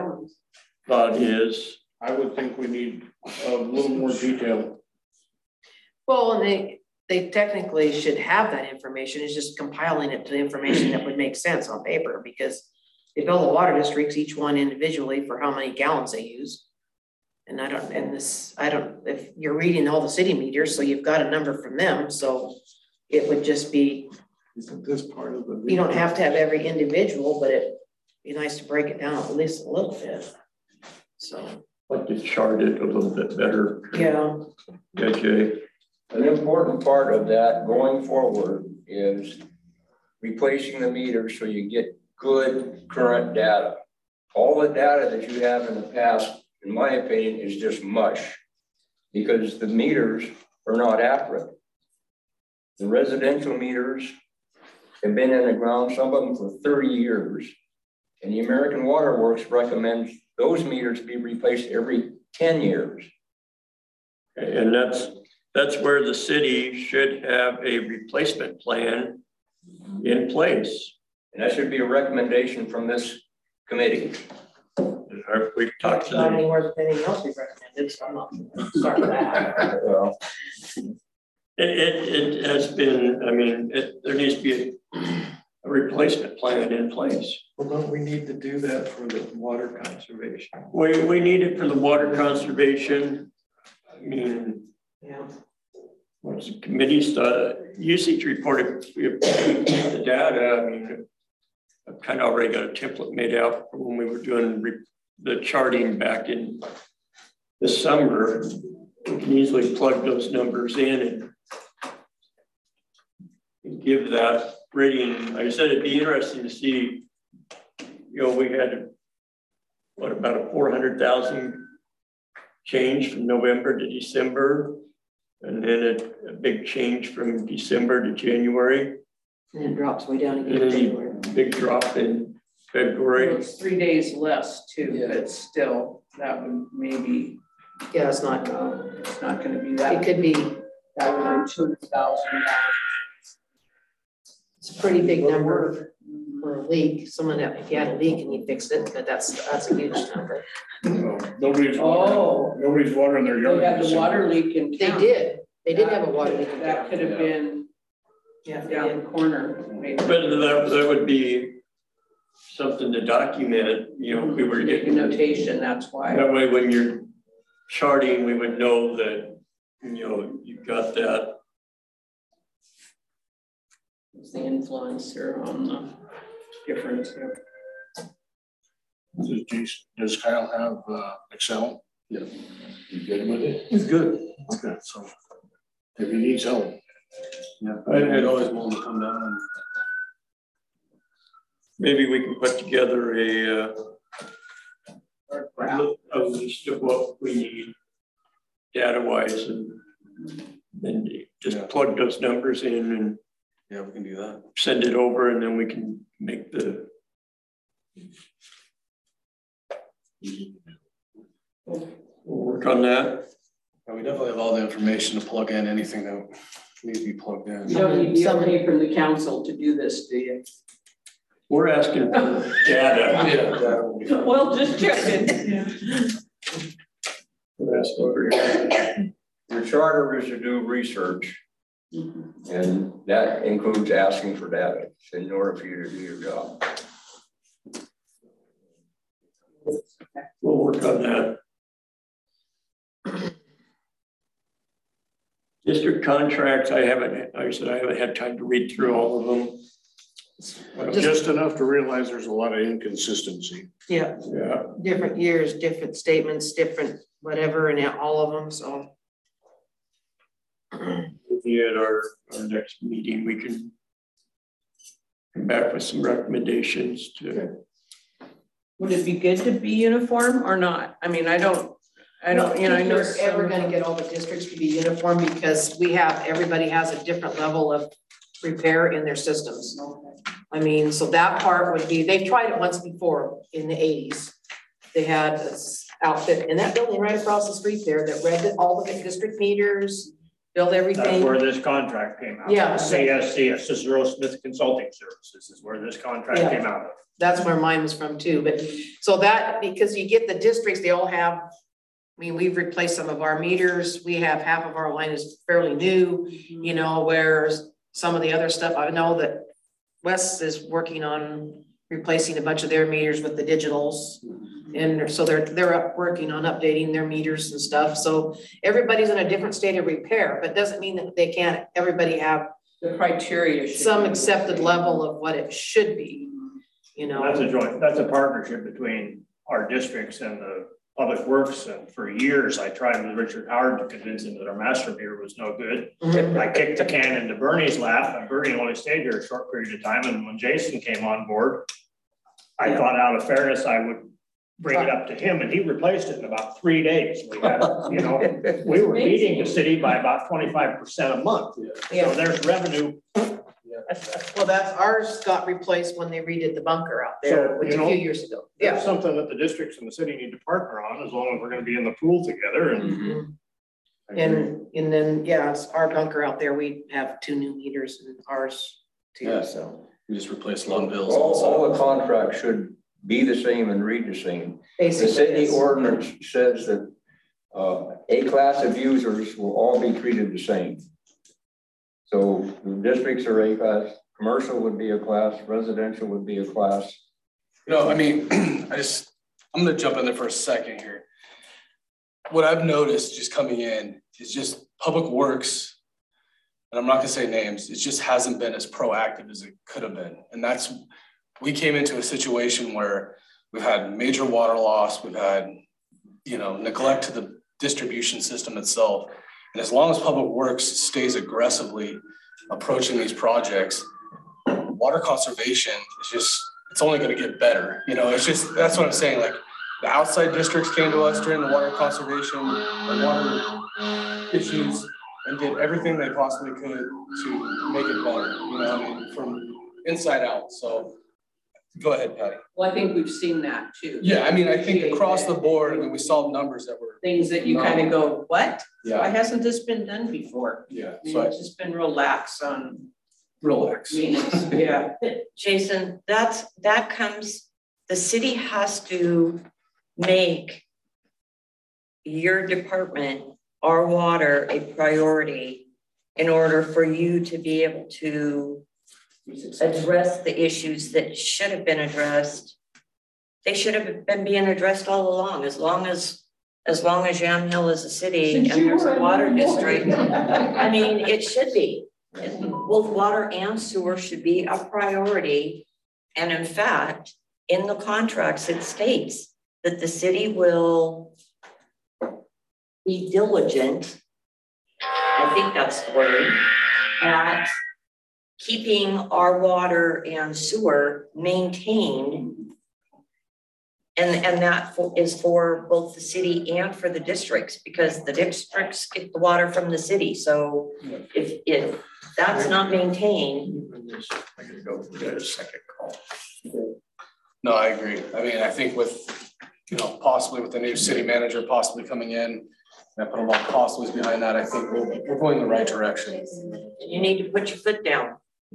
[SPEAKER 4] is.
[SPEAKER 1] I would think we need a little more detail.
[SPEAKER 11] Well, and they technically should have that information. It's just compiling it to the information that would make sense on paper, because they bill the water districts, each one individually, for how many gallons they use. And if you're reading all the city meters, so you've got a number from them, so it would just be.
[SPEAKER 14] Isn't this part of the?
[SPEAKER 11] You don't have to have every individual, but it'd be nice to break it down at least a little bit. So.
[SPEAKER 4] Like to chart it a little bit better.
[SPEAKER 11] Yeah.
[SPEAKER 4] Yeah, Jay.
[SPEAKER 9] An important part of that going forward is replacing the meters so you get good current data. All the data that you have in the past, in my opinion, is just mush, because the meters are not accurate. The residential meters have been in the ground, some of them for 30 years. And the American Water Works recommends those meters be replaced every 10 years.
[SPEAKER 4] And that's where the city should have a replacement plan in place.
[SPEAKER 9] And that should be a recommendation from this committee.
[SPEAKER 4] We've talked to
[SPEAKER 11] Not
[SPEAKER 4] them.
[SPEAKER 11] any worse than anything else we've recommended, so I'm not starting that.
[SPEAKER 9] Well,
[SPEAKER 4] It has been, I mean, there needs to be a replacement plan in place.
[SPEAKER 14] Well, don't we need to do that for the water conservation?
[SPEAKER 4] We need it for the water conservation. I mean,
[SPEAKER 11] Yeah.
[SPEAKER 4] what's the committee's usage report, if we have the data, I mean, I've kind of already got a template made out from when we were doing the charting back in the summer. We can easily plug those numbers in and give that rating. Like I said, it'd be interesting to see, you know, we had, what, about a 400,000 change from November to December, and then a big change from December to January.
[SPEAKER 11] And it drops way down again.
[SPEAKER 4] And then a big drop in February.
[SPEAKER 10] It's 3 days less too, but still, that would maybe,
[SPEAKER 11] Yeah, it's not
[SPEAKER 10] gonna be that.
[SPEAKER 11] it could be,
[SPEAKER 10] That would be $200,000.
[SPEAKER 11] it's a pretty big number for a leak. Someone that, if you had a leak and you fixed it, but that's a huge number.
[SPEAKER 1] Nobody's watering their yard.
[SPEAKER 10] They had the water leak in
[SPEAKER 11] They
[SPEAKER 10] town.
[SPEAKER 11] They did have a water leak.
[SPEAKER 10] That could have been down the corner, maybe.
[SPEAKER 4] But that would be something to document, you know, if we were to
[SPEAKER 10] Make a
[SPEAKER 4] get
[SPEAKER 10] notation, that's why.
[SPEAKER 4] that way when you're charting, we would know that, you know, you've got that.
[SPEAKER 10] It's the influencer on the difference here.
[SPEAKER 1] Does Kyle have Excel?
[SPEAKER 14] Yeah.
[SPEAKER 1] You good with it?
[SPEAKER 14] It's good.
[SPEAKER 1] Okay, so if he needs help.
[SPEAKER 7] Yeah, I'd always want to come down and.
[SPEAKER 4] Maybe we can put together a list of what we need data-wise, and then just plug those numbers in and.
[SPEAKER 7] Yeah, we can do that.
[SPEAKER 4] Send it over and then we can make the. We'll work on that.
[SPEAKER 7] And we definitely have all the information to plug in anything that needs to be plugged in.
[SPEAKER 11] You don't need somebody from the council to do this, do you?
[SPEAKER 4] We're asking for data.
[SPEAKER 11] Well, just checking.
[SPEAKER 4] We're asking for data.
[SPEAKER 9] Your charter is to do research. And that includes asking for data in order for you to do your job.
[SPEAKER 4] We'll work on that. District contracts, I haven't had time to read through all of them.
[SPEAKER 1] Just enough to realize there's a lot of inconsistency.
[SPEAKER 11] Yeah.
[SPEAKER 4] Yeah.
[SPEAKER 11] Different years, different statements, different whatever, and all of them, so.
[SPEAKER 4] At our next meeting, we can come back with some recommendations to.
[SPEAKER 11] Would it be good to be uniform or not? I mean, I don't, you know, I know we're ever gonna get all the districts to be uniform because everybody has a different level of repair in their systems. I mean, so that part would be, they've tried it once before in the 80s. They had this outfit in that building right across the street there that read all the district meters, build everything.
[SPEAKER 6] That's where this contract came out.
[SPEAKER 11] Yeah.
[SPEAKER 6] CSC, Cicero Smith Consulting Services is where this contract came out of.
[SPEAKER 11] That's where mine was from too. But so that, because you get the districts, they all have, I mean, we've replaced some of our meters. We have half of our line is fairly new, you know, whereas some of the other stuff, I know that Wes is working on replacing a bunch of their meters with the digitals. And so they're up working on updating their meters and stuff. So everybody's in a different state of repair, but doesn't mean that they can't, everybody have
[SPEAKER 10] the criteria,
[SPEAKER 11] some accepted level of what it should be, you know.
[SPEAKER 6] That's a partnership between our districts and the Public Works. And for years, I tried with Richard Howard to convince him that our master meter was no good. I kicked the can into Bernie's lap, and Bernie only stayed here a short period of time. And when Jason came on board, I thought out of fairness, I would bring it up to him, and he replaced it in about 3 days. We had, you know, we were beating the city by about 25% a month. So there's revenue.
[SPEAKER 11] Well, that's ours got replaced when they redid the bunker out there, which a few years ago.
[SPEAKER 6] That's something that the districts and the city need to partner on, as long as we're going to be in the pool together. And
[SPEAKER 11] and then it's our bunker out there. We have 2 new meters in ours too. So
[SPEAKER 7] we just replaced long bills.
[SPEAKER 9] All the contracts should be the same and read the same.
[SPEAKER 11] Basically,
[SPEAKER 9] the city ordinance says that a class of users will all be treated the same. So the districts are a class, commercial would be a class, residential would be a class.
[SPEAKER 7] You know, I mean, I'm gonna jump in there for a second here. What I've noticed just coming in is just Public Works, and I'm not gonna say names, it just hasn't been as proactive as it could have been. And we came into a situation where we've had major water loss, we've had, you know, neglect to the distribution system itself. And as long as Public Works stays aggressively approaching these projects, water conservation is it's only going to get better. You know, that's what I'm saying. Like the outside districts came to us during the water conservation, the water issues, and did everything they possibly could to make it better. You know, I mean, from inside out. So go ahead, Patty.
[SPEAKER 10] Well, I think we've seen that too.
[SPEAKER 7] Yeah, I mean, I think across the board, I mean, we saw numbers that were
[SPEAKER 10] things that you kind of go, what?
[SPEAKER 7] Yeah.
[SPEAKER 10] Why hasn't this been done before?
[SPEAKER 7] Yeah.
[SPEAKER 10] So it's just been relaxed on
[SPEAKER 7] relax.
[SPEAKER 10] Yeah.
[SPEAKER 2] Jason, that comes, the city has to make your department, our water, a priority in order for you to be able to address the issues that should have been addressed. They should have been being addressed all along, as long as Yam Hill is a city and there's a water district. I mean, it should be. Both water and sewer should be a priority. And in fact, in the contracts, it states that the city will be diligent, I think that's the word, at keeping our water and sewer maintained And that is for both the city and for the districts, because the districts get the water from the city. So if that's not maintained.
[SPEAKER 1] I gotta go, we got a second call.
[SPEAKER 7] No, I agree. I mean, I think with, possibly with the new city manager possibly coming in, and I put a lot of possibilities behind that, I think we're going in the right direction.
[SPEAKER 2] You need to put your foot down.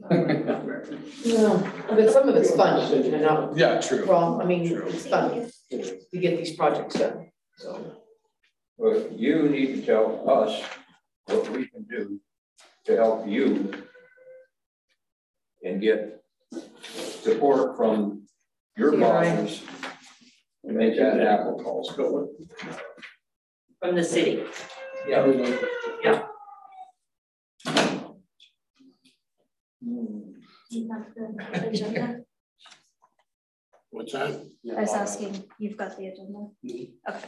[SPEAKER 11] No, but some of it's fun, you know.
[SPEAKER 7] Yeah, true.
[SPEAKER 11] Well, I mean, it's fun to get these projects done, so.
[SPEAKER 9] But you need to tell us what we can do to help you and get support from your bosses to make that happen.
[SPEAKER 2] From the city.
[SPEAKER 9] Yeah.
[SPEAKER 2] Yeah.
[SPEAKER 8] You have the agenda?
[SPEAKER 1] What's that?
[SPEAKER 8] I was asking, you've got the agenda? Okay.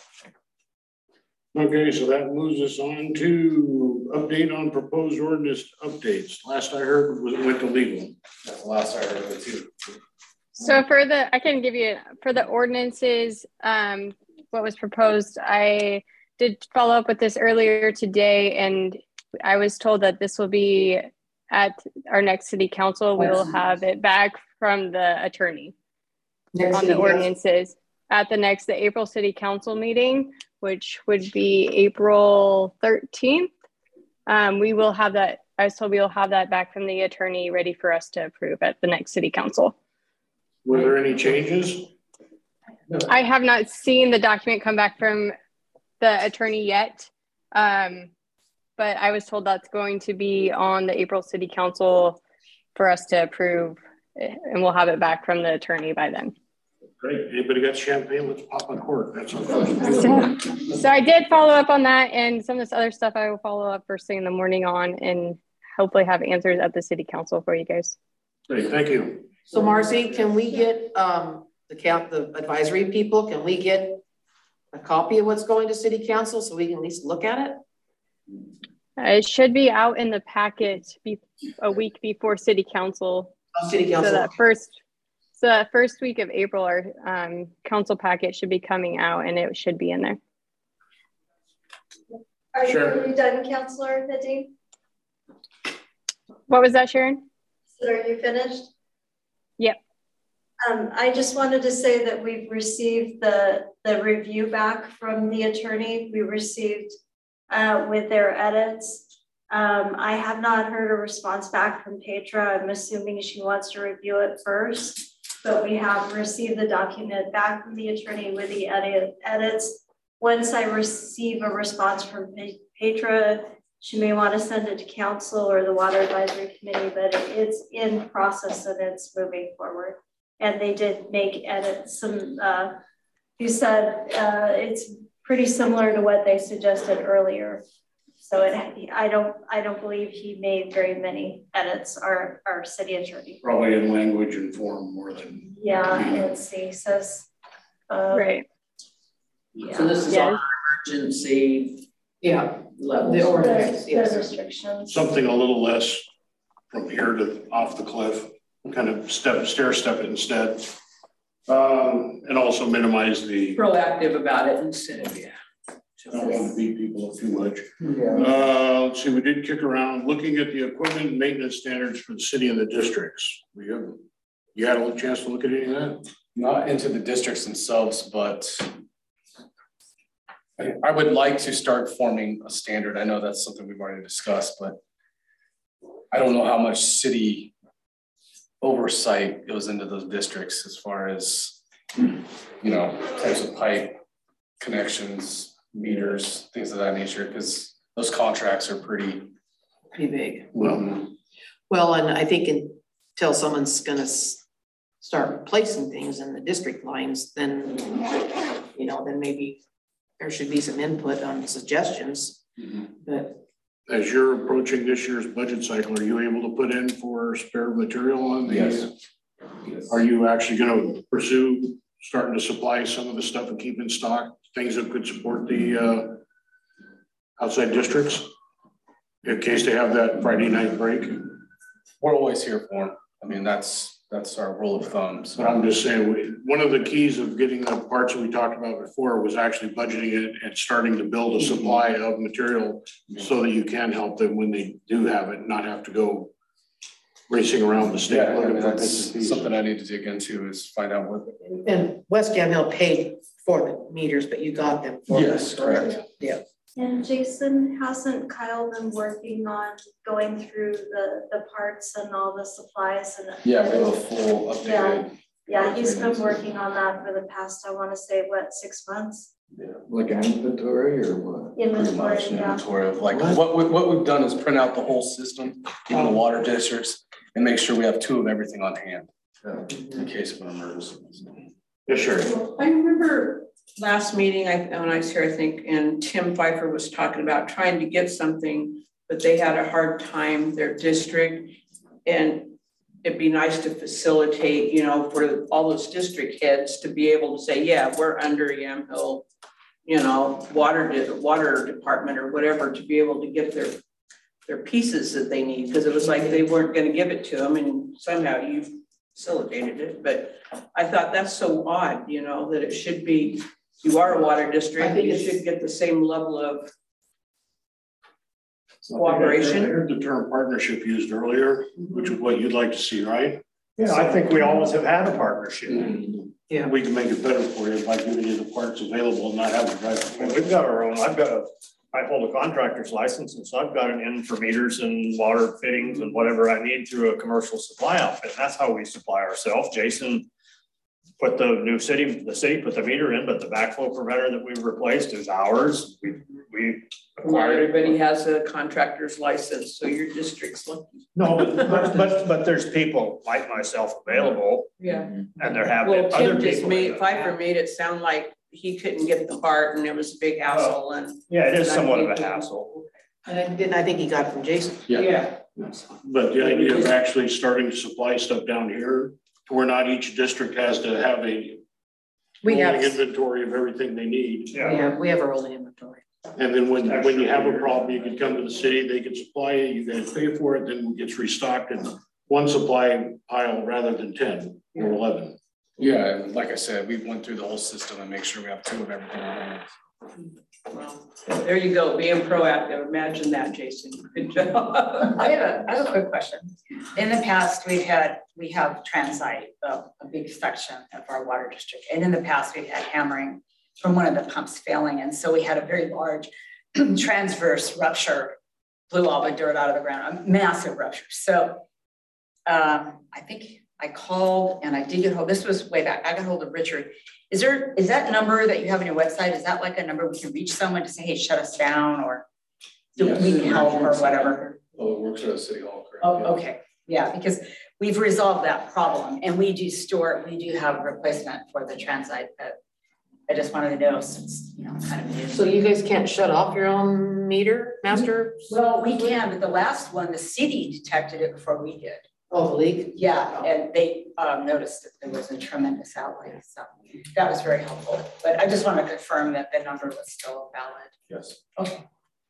[SPEAKER 1] Okay, so that moves us on to update on proposed ordinance updates. Last I heard was it went to legal.
[SPEAKER 7] That's the last I heard of it too.
[SPEAKER 5] So I can give you, for the ordinances, what was proposed, I did follow up with this earlier today, and I was told that this will be at our next city council. We will have it back from the attorney on the ordinances at the April city council meeting, which would be April 13th. We will have that, I was told we will have that back from the attorney ready for us to approve at the next city council.
[SPEAKER 1] Were there any changes?
[SPEAKER 5] I have not seen the document come back from the attorney yet, but I was told that's going to be on the April City Council for us to approve, and we'll have it back from the attorney by then.
[SPEAKER 1] Great. Anybody got champagne? Let's pop a cork. That's all.
[SPEAKER 5] So I did follow up on that, and some of this other stuff I will follow up first thing in the morning on, and hopefully have answers at the City Council for you guys.
[SPEAKER 1] Great, thank you.
[SPEAKER 11] So Marcy, can we get the advisory people, can we get a copy of what's going to City Council so we can at least look at it?
[SPEAKER 5] It should be out in the packet a week before City Council.
[SPEAKER 11] City Council.
[SPEAKER 5] So that first week of April, our council packet should be coming out, and it should be in there.
[SPEAKER 8] Are you done, Councilor Nadine?
[SPEAKER 5] What was that, Sharon?
[SPEAKER 8] So are you finished?
[SPEAKER 5] Yep.
[SPEAKER 8] I just wanted to say that we've received the review back from the attorney. We received with their edits. I have not heard a response back from Petra. I'm assuming she wants to review it first, but we have received the document back from the attorney with the edits. Once I receive a response from Petra, she may want to send it to council or the Water Advisory Committee, but it's in process and it's moving forward. And they did make edits. You said it's pretty similar to what they suggested earlier. So I don't believe he made very many edits. Our city attorney.
[SPEAKER 1] Probably in language and form more than.
[SPEAKER 8] Yeah, let's see. Says.
[SPEAKER 5] Right.
[SPEAKER 8] Yeah.
[SPEAKER 10] So this is our emergency. Yeah. Level. The ordinance.
[SPEAKER 8] The restrictions.
[SPEAKER 1] Something a little less from here to off the cliff. Kind of stair step it instead. And also minimize the.
[SPEAKER 10] Proactive about it instead of, yeah.
[SPEAKER 1] I don't want to beat people up too much.
[SPEAKER 10] Yeah.
[SPEAKER 1] Let's see, we did kick around looking at the equipment maintenance standards for the city and the districts. You had a chance to look at any of that?
[SPEAKER 7] Not into the districts themselves, but I would like to start forming a standard. I know that's something we've already discussed, but I don't know how much city oversight goes into those districts as far as, types of pipe connections, meters, things of that nature, because those contracts are pretty
[SPEAKER 11] big.
[SPEAKER 7] Well,
[SPEAKER 11] and I think until someone's gonna start replacing things in the district lines, then, then maybe there should be some input on suggestions. But
[SPEAKER 1] as you're approaching this year's budget cycle, are you able to put in for spare material on these?
[SPEAKER 7] Yes.
[SPEAKER 1] Are you actually going to pursue starting to supply some of the stuff and keep in stock, things that could support the outside districts in case they have that Friday night break?
[SPEAKER 7] We're always here for them. I mean, that's That's our rule of thumb.
[SPEAKER 1] But I'm just saying, one of the keys of getting the parts that we talked about before was actually budgeting it and starting to build a supply of material so that you can help them when they do have it, not have to go racing around the state.
[SPEAKER 7] Yeah, I
[SPEAKER 1] looking
[SPEAKER 7] mean,
[SPEAKER 1] for
[SPEAKER 7] that's
[SPEAKER 1] bits and pieces.
[SPEAKER 7] something I need to dig into is find out what.
[SPEAKER 11] And West Yamhill paid for the meters, but you got them. For
[SPEAKER 7] Yes,
[SPEAKER 11] them,
[SPEAKER 7] correct.
[SPEAKER 11] Yeah.
[SPEAKER 8] And Jason, hasn't Kyle been working on going through the parts and all the supplies and?
[SPEAKER 7] Yeah, we have a full updated.
[SPEAKER 8] Yeah, he's been working on that for the past, I want to say, what, 6 months?
[SPEAKER 14] Like an inventory or what?
[SPEAKER 7] Pretty
[SPEAKER 8] Inventory,
[SPEAKER 7] much an
[SPEAKER 8] yeah.
[SPEAKER 7] inventory of like, what we've done is print out the whole system, even the water districts, and make sure we have 2 of everything on hand in case of an emergency.
[SPEAKER 1] Yes, sure.
[SPEAKER 11] I remember last meeting, when I was here, I think, and Tim Pfeiffer was talking about trying to get something, but they had a hard time, their district. And it'd be nice to facilitate, you know, for all those district heads to be able to say, yeah, we're under Yamhill, you know, water department or whatever, to be able to get their pieces that they need. Because it was like they weren't going to give it to them, and somehow you've facilitated it. But I thought that's so odd, you know, that it should be, you are a water district, you should get the same level of cooperation.
[SPEAKER 1] I heard the term partnership used earlier, which is what you'd like to see, right?
[SPEAKER 6] Yeah, I think we always have had a partnership.
[SPEAKER 11] Yeah.
[SPEAKER 1] We can make it better for you by giving you the parts available and not having to drive.
[SPEAKER 6] And we've got our own, I hold a contractor's license, and so I've got an in for meters and water fittings and whatever I need through a commercial supply outfit. That's how we supply ourselves. Jason put the city put the meter in, but the backflow preventer that we've replaced is ours. We
[SPEAKER 11] Not everybody has a contractor's license, so your district's lucky.
[SPEAKER 6] No, but there's people like myself available.
[SPEAKER 11] Yeah.
[SPEAKER 6] And there have
[SPEAKER 11] Well,
[SPEAKER 6] been other
[SPEAKER 11] Tim just
[SPEAKER 6] people.
[SPEAKER 11] Pfeiffer made it sound like he couldn't get the part and it was a big hassle and.
[SPEAKER 6] Yeah, it is somewhat of a hassle.
[SPEAKER 11] And I think he got it from Jason.
[SPEAKER 1] Yeah. But the idea of actually starting to supply stuff down here, to where not each district has to have a rolling inventory of everything they need.
[SPEAKER 11] Yeah, we have a rolling inventory.
[SPEAKER 1] And then when you have a problem, you can come to the city, they can supply it, you guys pay for it, then it gets restocked in one supply pile rather than 10 or 11.
[SPEAKER 7] Yeah, and like I said, we went through the whole system and make sure we have 2 of everything on hand.
[SPEAKER 11] Well, there you go, being proactive. Imagine that, Jason. Good job.
[SPEAKER 10] I have a quick question. In the past, we have transite, a big section of our water district. And in the past, we've had hammering from one of the pumps failing. And so we had a very large transverse rupture, blew all the dirt out of the ground, a massive rupture. So I think I called and I did get hold, this was way back, I got hold of Richard. Is that number that you have on your website, is that like a number we can reach someone to say, hey, shut us down, or do we need help or whatever?
[SPEAKER 7] Oh, it works at City Hall, correct?
[SPEAKER 10] Oh, okay, yeah, because we've resolved that problem and we do have a replacement for the transite, but I just wanted to know since, you know, kind of new.
[SPEAKER 11] So you guys can't shut off your own meter, master?
[SPEAKER 10] Well, we can, but the last one, the city detected it before we did.
[SPEAKER 11] Oh, the leak?
[SPEAKER 10] Yeah, and they noticed that there was a tremendous outlay, so that was very helpful. But I just want to confirm that the number was still valid.
[SPEAKER 7] Yes.
[SPEAKER 10] Okay.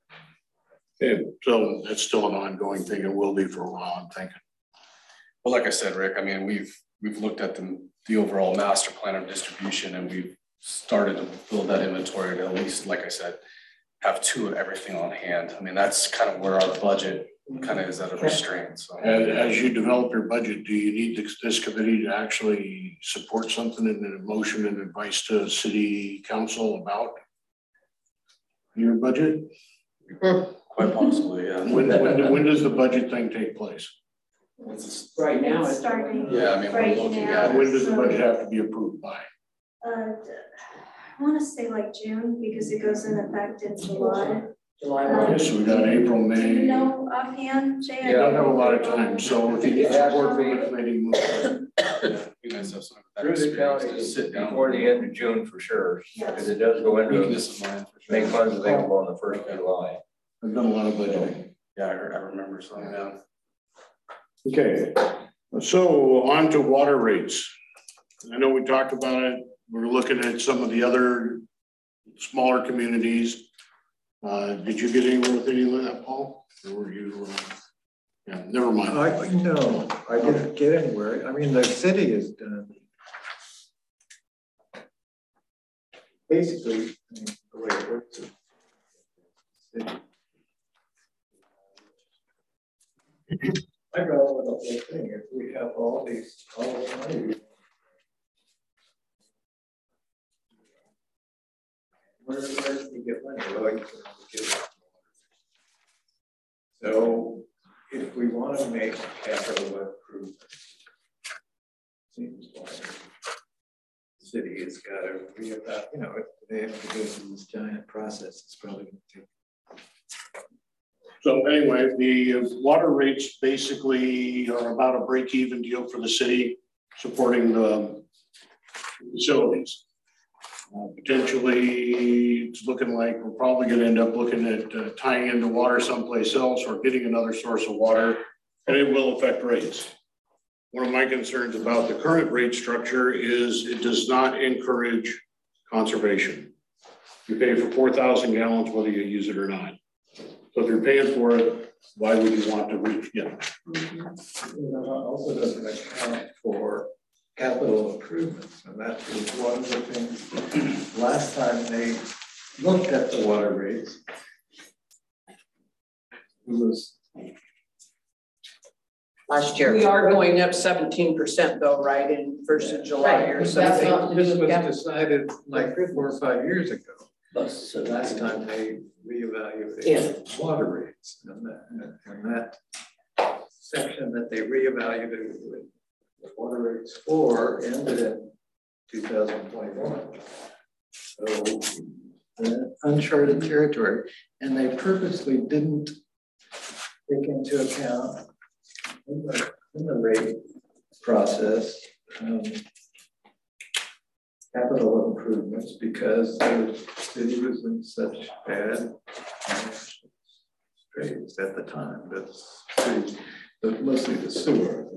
[SPEAKER 1] Okay, so that's still an ongoing thing and will be for a while, I'm thinking.
[SPEAKER 7] Well, like I said, Rick, I mean, we've looked at the overall master plan of distribution, and we've started to build that inventory to at least, like I said, have 2 of everything on hand. I mean, that's kind of where our budget kind of is at a restraint. So
[SPEAKER 1] As you develop your budget, do you need this committee to actually support something in a motion and advice to city council about your budget?
[SPEAKER 7] Quite possibly, yeah.
[SPEAKER 1] When does the budget thing take place?
[SPEAKER 11] Right now.
[SPEAKER 8] It's starting.
[SPEAKER 7] Yeah, I mean,
[SPEAKER 8] right
[SPEAKER 7] we're looking
[SPEAKER 8] now,
[SPEAKER 7] at.
[SPEAKER 1] When does the budget have to be approved by?
[SPEAKER 8] I want to say like June, because it goes in effect in July.
[SPEAKER 1] Okay, so we got April,
[SPEAKER 8] Do you
[SPEAKER 1] May.
[SPEAKER 8] know offhand, Jay?
[SPEAKER 1] I don't have a lot of time, so if you get support from the committee, move on.
[SPEAKER 7] You guys have some of that
[SPEAKER 9] Through the
[SPEAKER 7] experience
[SPEAKER 9] county,
[SPEAKER 7] to sit down.
[SPEAKER 9] before the end of June for sure, because it does go
[SPEAKER 7] Keep
[SPEAKER 9] into,
[SPEAKER 7] this in mind for sure.
[SPEAKER 9] make funds available on the 1st of July.
[SPEAKER 1] I've done a lot of budgeting.
[SPEAKER 7] Yeah, I remember some, yeah.
[SPEAKER 1] Okay, so on to water rates. I know we talked about it. We're looking at some of the other smaller communities. Did you get anywhere with any of that, Paul? Or were you Yeah, never mind.
[SPEAKER 14] No, I didn't get anywhere. I mean, the city is done. Basically, I mean, the way it works. I go with the whole thing. If we have all this money, where do we get money? So if we want to make capital improvements, seems like the city has got to reevaluate, you know, if they have to go through this giant process, it's probably going to take.
[SPEAKER 1] So anyway, the water rates basically are about a break-even deal for the city, supporting the facilities. Potentially, it's looking like we're probably going to end up looking at tying into water someplace else or getting another source of water, and it will affect rates. One of my concerns about the current rate structure is it does not encourage conservation. You pay for 4,000 gallons whether you use it or not. So if you're paying for it, why would you want to reach? Yeah.
[SPEAKER 14] Also doesn't account for capital improvements, and that was one of the things last time they looked at the water rates. It was
[SPEAKER 2] last year.
[SPEAKER 11] We are going up 17% though, right, in 1st of July or something.
[SPEAKER 14] This was decided like 4 or 5 years ago. So last time they reevaluated water rates, and that section that they reevaluated the water rates for ended in 2021. So uncharted territory, and they purposely didn't take into account in the rate process capital improvements because the city was in such bad straits at the time. But mostly the sewer.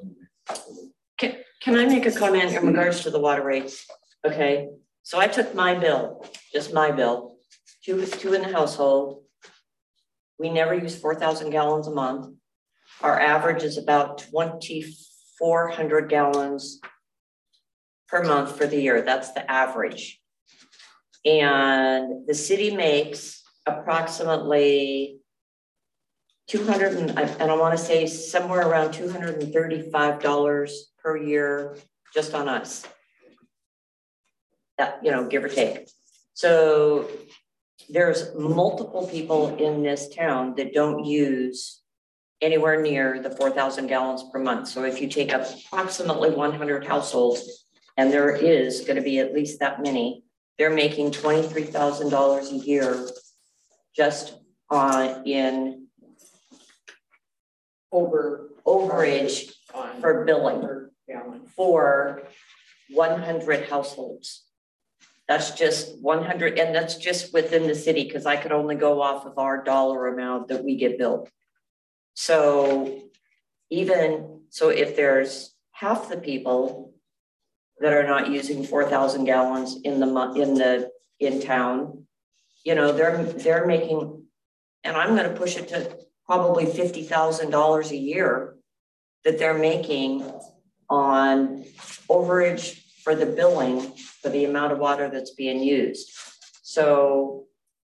[SPEAKER 2] Can I make a comment in regards to the water rates? Okay, so I took my bill, just my bill, two in the household. We never use 4,000 gallons a month. Our average is about 2,400 gallons per month for the year. That's the average. And the city makes approximately 200, and I want to say somewhere around $235 per year just on us. That, you know, give or take. So there's multiple people in this town that don't use anywhere near the 4,000 gallons per month. So if you take up approximately 100 households, and there is going to be at least that many, they're making $23,000 a year just in overage for billing for 100 households. That's just 100, and that's just within the city, because I could only go off of our dollar amount that we get billed. So even so, if there's half the people that are not using 4,000 gallons in town, you know, they're making, and I'm going to push it to probably $50,000 a year that they're making on overage for the billing for the amount of water that's being used. So,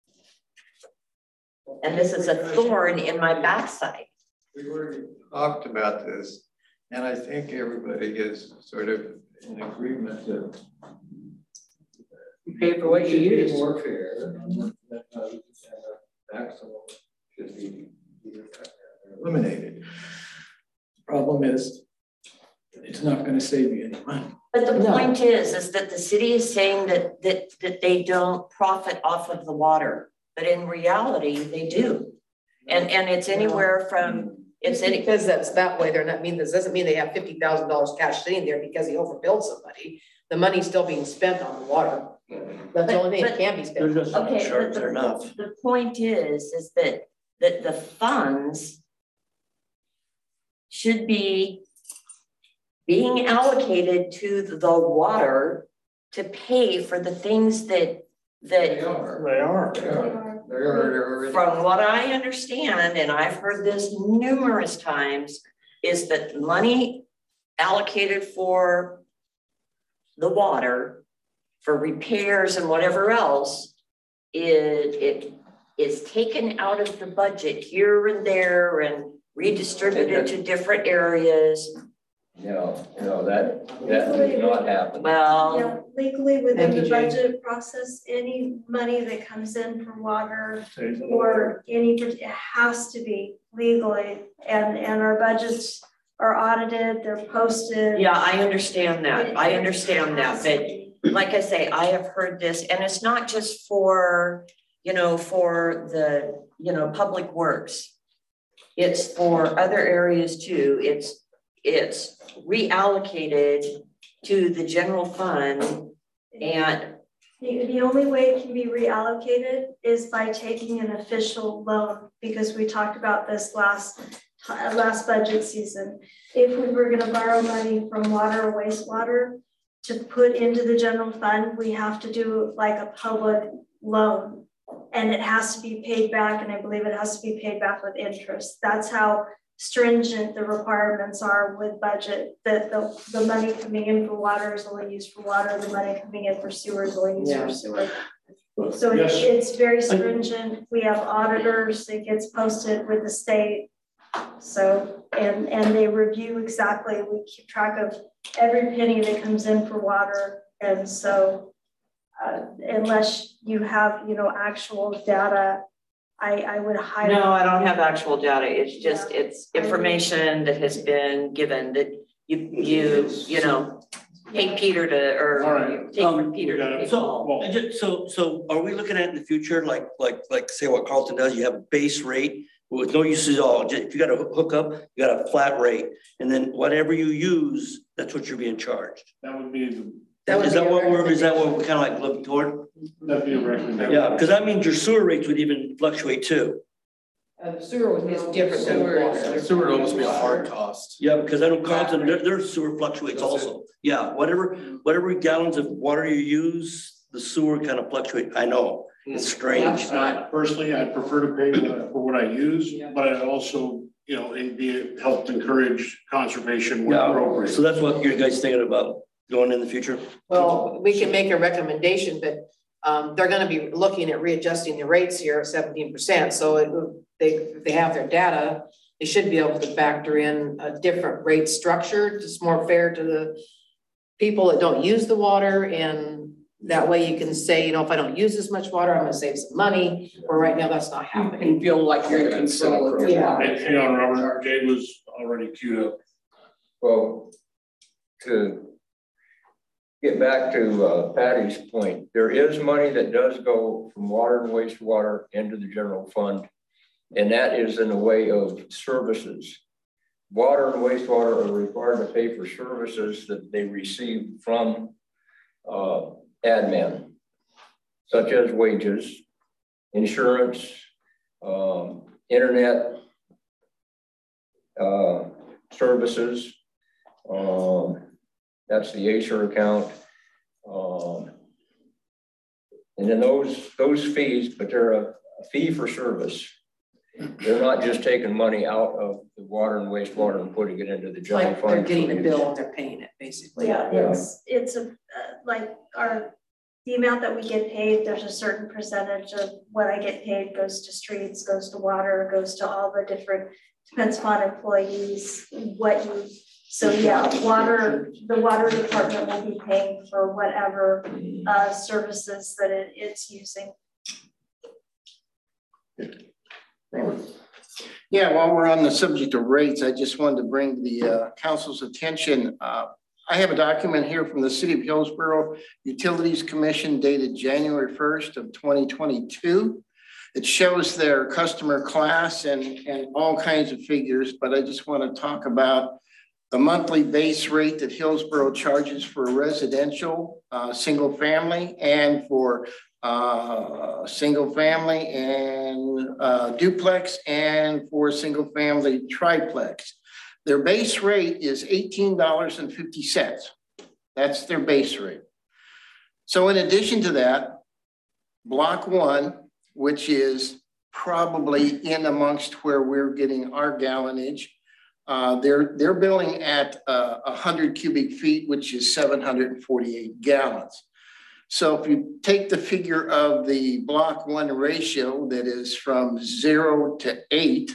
[SPEAKER 2] and this is a thorn in my backside.
[SPEAKER 14] We already talked about this, and I think everybody is sort of in agreement that
[SPEAKER 11] you pay for what you use.
[SPEAKER 14] More fair, and maximum should be eliminated. The problem is, it's not going to save you any money.
[SPEAKER 2] But the point is that the city is saying that they don't profit off of the water, but in reality, they do. And it's anywhere from
[SPEAKER 11] because that's that way. They're not mean this doesn't mean they have $50,000 cash sitting there because he overbilled somebody. The money's still being spent on the water. That's the only thing that can be spent.
[SPEAKER 2] Okay, but the point is that the funds should be being allocated to the water to pay for the things that
[SPEAKER 6] They are.
[SPEAKER 2] From what I understand, and I've heard this numerous times, is that money allocated for the water, for repairs and whatever else, it is taken out of the budget here and there and redistributed to different areas.
[SPEAKER 9] No, that does not happen.
[SPEAKER 2] Well,
[SPEAKER 8] Yeah, legally within the budget process, any money that comes in from water or it has to be legally, and our budgets are audited, they're posted.
[SPEAKER 2] yeah, I understand that. But like I say, I have heard this, and it's not just for, for the, public works. It's for other areas too. It's reallocated to the general fund, and
[SPEAKER 8] the only way it can be reallocated is by taking an official loan, because we talked about this last budget season. If we were going to borrow money from water or wastewater to put into the general fund, we have to do like a public loan, and it has to be paid back, and I believe it has to be paid back with interest. That's how stringent the requirements are with budget, that the money coming in for water is only used for water, the money coming in for sewer is only used for sewer. So
[SPEAKER 1] yes.
[SPEAKER 8] it's very stringent. We have auditors, it gets posted with the state. So, and they review exactly, we keep track of every penny that comes in for water. And so unless you have, actual data, I would highly.
[SPEAKER 2] no, I don't have actual data. It's just, it's information that has been given that you take Peter to, or take from Peter to take Paul.
[SPEAKER 15] So are we looking at in the future, like say what Carlton does, you have a base rate with no usage at all. If you got to hook up, you got a flat rate, and then whatever you use, that's what you're being charged.
[SPEAKER 1] That would be the.
[SPEAKER 15] Is that what we're kind of like looking toward?
[SPEAKER 1] That'd be a recommendation.
[SPEAKER 15] Yeah, because that means your sewer rates would even fluctuate too.
[SPEAKER 11] Sewer is different than water.
[SPEAKER 7] Sewer would almost be a hard cost.
[SPEAKER 15] Yeah, because I know Carlton, their sewer fluctuates also. Yeah, whatever gallons of water you use, the sewer kind of fluctuates. I know, it's strange.
[SPEAKER 1] Personally, I prefer to pay for what I use, but I also, helped encourage conservation where appropriate.
[SPEAKER 15] So that's what you guys thinking about going in the future?
[SPEAKER 11] Well, we can make a recommendation, but they're going to be looking at readjusting the rates here at 17%. So if they have their data, they should be able to factor in a different rate structure, just more fair to the people that don't use the water. And that way you can say, if I don't use as much water, I'm going to save some money. Where right now that's not happening.
[SPEAKER 10] And feel like you're in control.
[SPEAKER 11] Yeah.
[SPEAKER 1] And hang on, Robert, Jay was already queued up.
[SPEAKER 9] Well, to get back to Patty's point, there is money that does go from water and wastewater into the general fund, and that is in the way of services. Water and wastewater are required to pay for services that they receive from admin, such as wages, insurance, internet services. That's the Acer account. And then those fees, but they're a fee for service. They're not just taking money out of the water and wastewater and putting it into the general fund.
[SPEAKER 11] They're getting a bill and they're paying it basically.
[SPEAKER 8] Yeah, it's like the amount that we get paid, there's a certain percentage of what I get paid goes to streets, goes to water, goes to all the different, depends upon employees, so yeah, the water department will be paying for whatever services that it's using.
[SPEAKER 3] Yeah, while we're on the subject of rates, I just wanted to bring the council's attention. I have a document here from the City of Hillsborough Utilities Commission dated January 1st of 2022. It shows their customer class and all kinds of figures, but I just want to talk about the monthly base rate that Hillsborough charges for residential, single family, and for single family and duplex, and for single family triplex. Their base rate is $18.50. That's their base rate. So in addition to that, block one, which is probably in amongst where we're getting our gallonage. They're billing at 100 cubic feet, which is 748 gallons. So if you take the figure of the block 1 ratio that is from 0 to 8,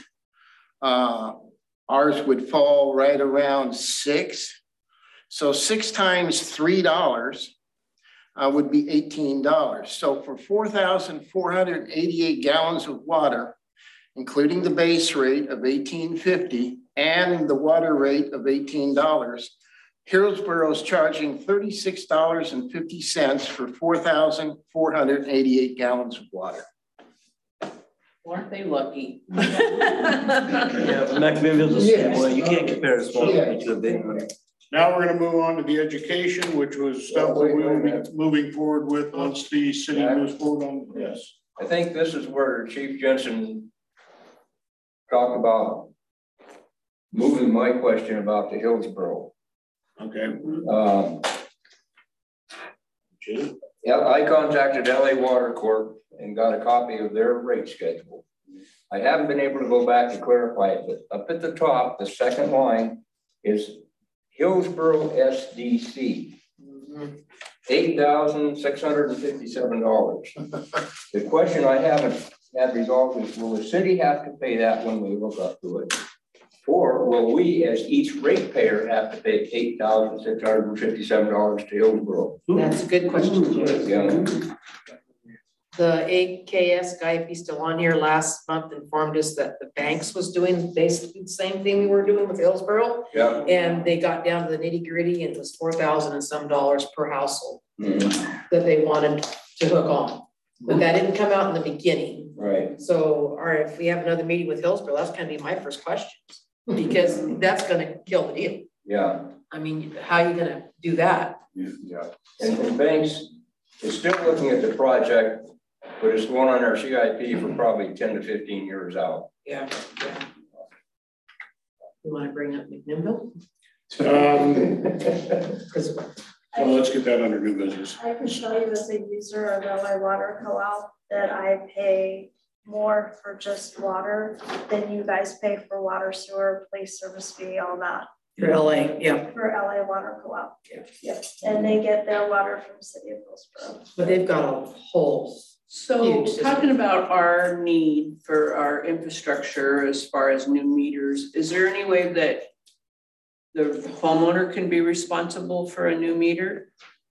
[SPEAKER 3] ours would fall right around 6. So 6 times $3 would be $18. So for 4,488 gallons of water, including the base rate of $18.50 and the water rate of $18, Hillsborough is charging $36.50 for 4,488 gallons of water.
[SPEAKER 11] Aren't they lucky?
[SPEAKER 15] Yeah, but McMinnville's the same way. You can't compare a small company to a big one.
[SPEAKER 1] Now we're gonna move on to the education, which was stuff that we will be moving forward with once the city moves forward on this.
[SPEAKER 9] I think this is where Chief Jensen talked about moving my question about the Hillsborough.
[SPEAKER 1] Okay.
[SPEAKER 9] Yeah, I contacted LA Water Corp and got a copy of their rate schedule. I haven't been able to go back to clarify it, but up at the top, the second line is Hillsborough SDC, $8,657. The question I haven't had resolved is, will the city have to pay that when we look up to it? Or will we, as each ratepayer, have to pay $8,657 to Hillsborough?
[SPEAKER 11] That's a good question.
[SPEAKER 9] Yeah.
[SPEAKER 11] The AKS guy, if he's still on here, last month informed us that the Banks was doing basically the same thing we were doing with Hillsborough.
[SPEAKER 9] Yeah.
[SPEAKER 11] And they got down to the nitty gritty and it was $4,000 and some per household that they wanted to hook on. But that didn't come out in the beginning.
[SPEAKER 9] Right.
[SPEAKER 11] So, all right, if we have another meeting with Hillsborough, that's gonna be my first question, because that's gonna kill the deal.
[SPEAKER 9] Yeah.
[SPEAKER 11] I mean, how are you gonna do that?
[SPEAKER 9] Yeah. And Banks is still looking at the project, but it's going on our CIP for probably 10 to 15 years out.
[SPEAKER 11] Yeah. You want to bring up McMinnville?
[SPEAKER 1] Well, let's get that under new business.
[SPEAKER 8] I can show you as a user of LA Water Co-op that I pay more for just water than you guys pay for water, sewer, police service fee, all that.
[SPEAKER 11] For LA, yeah.
[SPEAKER 8] For LA Water Co-op.
[SPEAKER 11] Yeah.
[SPEAKER 8] Yep. And they get their water from the city of Hillsborough.
[SPEAKER 11] But they've got a whole.
[SPEAKER 16] So talking about our need for our infrastructure as far as new meters, is there any way that the homeowner can be responsible for a new meter?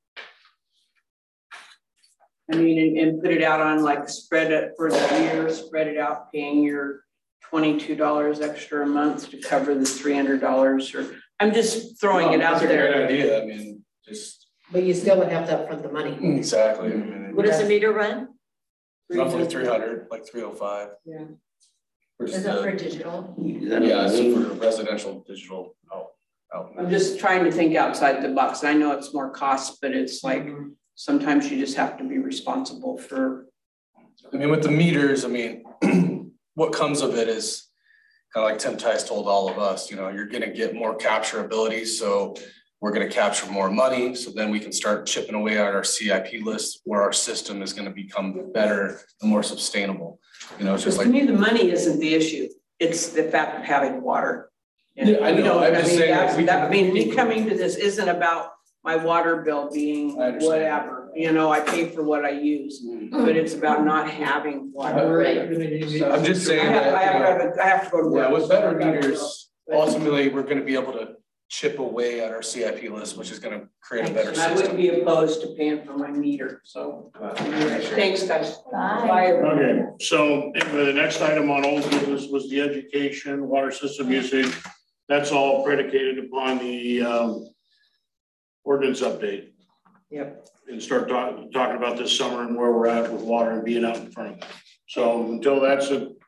[SPEAKER 16] I mean, and put it out on like spread it for the year, spread it out, paying your $22 extra a month to cover the $300, or I'm just throwing it out there.
[SPEAKER 7] That's a great idea. I mean, just.
[SPEAKER 11] But you still would have to upfront the money.
[SPEAKER 7] Exactly. I mean,
[SPEAKER 2] What does the meter run?
[SPEAKER 7] roughly 300, like 305.
[SPEAKER 11] Yeah.
[SPEAKER 2] Is that for digital?
[SPEAKER 7] Yeah, it's for residential digital out.
[SPEAKER 16] I'm just trying to think outside the box. I know it's more cost, but it's like sometimes you just have to be responsible for.
[SPEAKER 7] I mean, with the meters, I mean, what comes of it is kind of like Tim Tice told all of us, you know, you're going to get more capture ability. So we're going to capture more money. So then we can start chipping away at our CIP list where our system is going to become better and more sustainable. You know, it's just like.
[SPEAKER 16] To me, the money isn't the issue. It's the fact of having water. And,
[SPEAKER 7] yeah, I know. I'm just saying
[SPEAKER 16] I mean, me coming to this isn't about my water bill being whatever. You know, I pay for what I use, but it's about not having water.
[SPEAKER 11] Right.
[SPEAKER 16] So
[SPEAKER 7] I'm just saying that
[SPEAKER 16] I have to go to work.
[SPEAKER 7] Yeah, with better meters, ultimately, we're going to be able to chip away at our CIP list, which is going to create a better
[SPEAKER 16] and
[SPEAKER 7] system.
[SPEAKER 16] I wouldn't be opposed to paying for my meter. So thanks, guys. Bye.
[SPEAKER 1] Okay, so the next item on old business was the education, water system usage. That's all predicated upon the ordinance update.
[SPEAKER 11] Yep.
[SPEAKER 1] And start talking about this summer and where we're at with water and being out in front of it. So until that's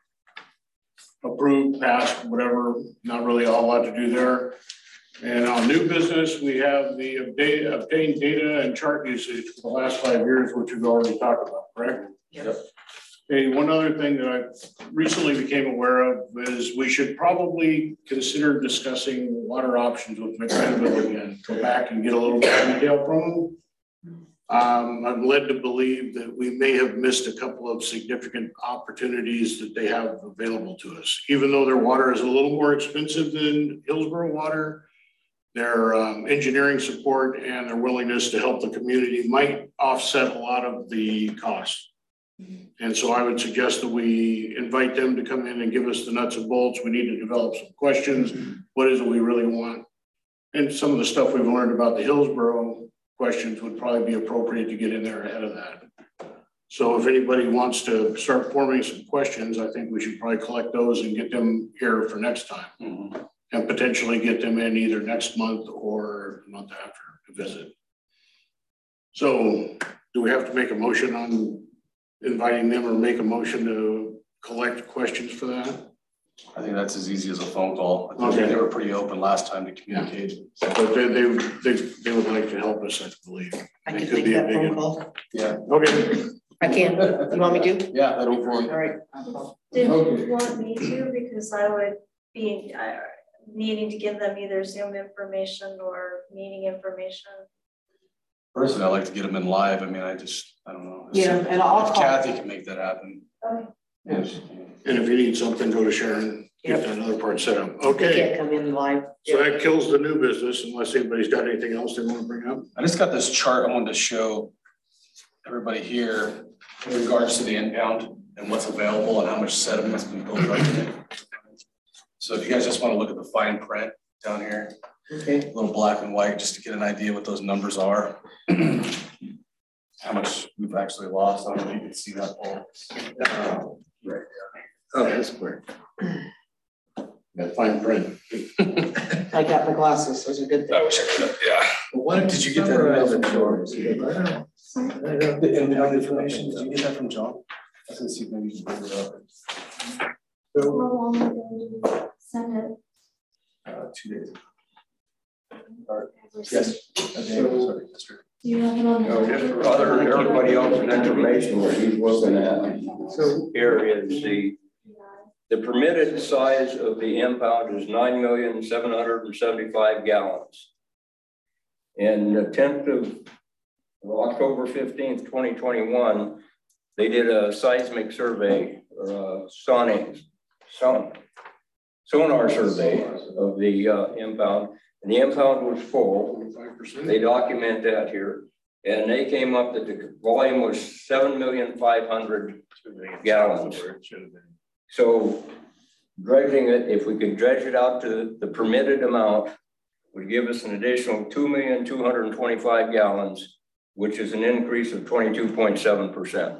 [SPEAKER 1] approved, passed, whatever, not really a whole lot to do there. And on new business, we have the obtained data and chart usage for the last 5 years, which we've already talked about, correct?
[SPEAKER 11] Yep.
[SPEAKER 1] Okay, one other thing that I recently became aware of is we should probably consider discussing water options with McMinnville again. Go back and get a little bit of detail from them I'm led to believe that we may have missed a couple of significant opportunities that they have available to us. Even though their water is a little more expensive than Hillsborough water, their engineering support and their willingness to help the community might offset a lot of the costs. And so I would suggest that we invite them to come in and give us the nuts and bolts. We need to develop some questions. What is it we really want? And some of the stuff we've learned about the Hillsborough questions would probably be appropriate to get in there ahead of that. So if anybody wants to start forming some questions, I think we should probably collect those and get them here for next time. And potentially get them in either next month or the month after to visit. So do we have to make a motion on inviting them or make a motion to collect questions for that?
[SPEAKER 7] I think that's as easy as a phone call. I think they were pretty open last time to communicate.
[SPEAKER 1] Yeah. But they would like to help us, I believe.
[SPEAKER 11] I can make that phone call.
[SPEAKER 7] Yeah.
[SPEAKER 1] Okay.
[SPEAKER 11] I can. You want me to?
[SPEAKER 7] Yeah, that'll work.
[SPEAKER 11] All right.
[SPEAKER 8] Did you want me to? Because I would be needing to give them either Zoom information or meeting information.
[SPEAKER 7] Personally, I like to get them in live. I mean, I don't know.
[SPEAKER 11] Yeah, and I'll call.
[SPEAKER 7] Kathy can make that happen.
[SPEAKER 8] Okay.
[SPEAKER 1] Yes. And if you need something, go to Sharon, get that other part set up. Okay.
[SPEAKER 11] They can't come in live.
[SPEAKER 1] So that kills the new business unless anybody's got anything else they want to bring up.
[SPEAKER 7] I just got this chart I wanted to show everybody here in regards to the impound and what's available and how much sediment has been built up in it. So if you guys just want to look at the fine print down here,
[SPEAKER 11] okay,
[SPEAKER 7] a little black and white, just to get an idea what those numbers are. How much we've actually lost. I don't know if you can see that all.
[SPEAKER 1] Right. Oh, that's great. That fine print.
[SPEAKER 11] I got my glasses. Those are good.
[SPEAKER 7] I wish I could have, yeah. Well, did you get that email from John? The impound information, did you get that from John? I was gonna see if maybe you can bring it up.
[SPEAKER 8] How long ago did you send it?
[SPEAKER 7] 2 days. Yes. Sorry.
[SPEAKER 8] Do you have it on?
[SPEAKER 9] Just for other everybody else's information, what he's looking at. So here is the permitted size of the impound is 9,775 gallons. And the 10th of October 15th, 2021, they did a seismic survey or a sonar survey of the impound. And the impound was full. They document that here. And they came up that the volume was 7,500,000 gallons. So dredging it, if we could dredge it out to the permitted amount, would give us an additional 2,225,000 gallons, which is an increase of 22.7%.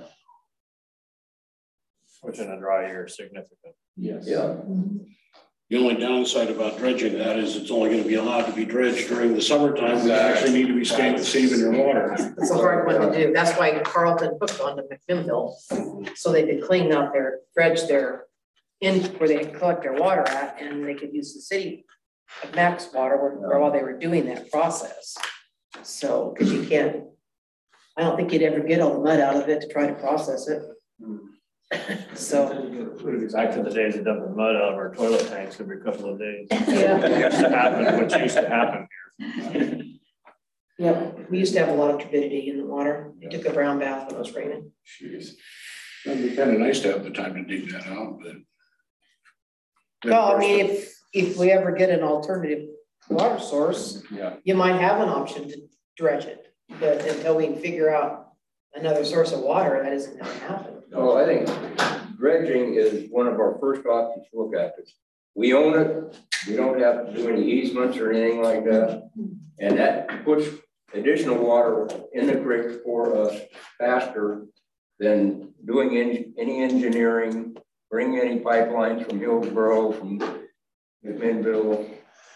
[SPEAKER 6] Which in a dry year is significant.
[SPEAKER 9] Yes. Yeah.
[SPEAKER 1] The only downside about dredging that is it's only going to be allowed to be dredged during the summertime. They actually need to be saving your water.
[SPEAKER 11] It's a hard one to do. That's why Carlton hooked on to McMinnville, so they could clean out dredge their in where they collect their water at, and they could use the city of Max water while they were doing that process. So, because you can't, I don't think you'd ever get all the mud out of it to try to process it. So
[SPEAKER 6] back to the days of dumping mud out of our toilet tanks every couple of days.
[SPEAKER 11] Yeah.
[SPEAKER 6] What used to happen here.
[SPEAKER 11] Yeah, we used to have a lot of turbidity in the water. They took a brown bath when it was raining.
[SPEAKER 1] Jeez. It'd be kind of nice to have the time to dig that out, but.
[SPEAKER 11] Well, I mean, if we ever get an alternative water source, you might have an option to dredge it. But until we can figure out another source of water, that isn't going to happen.
[SPEAKER 9] No, I think dredging is one of our first options to look at. We own it. We don't have to do any easements or anything like that. And that puts additional water in the creek for us faster than doing any engineering, bringing any pipelines from Hillsborough, from McMinnville.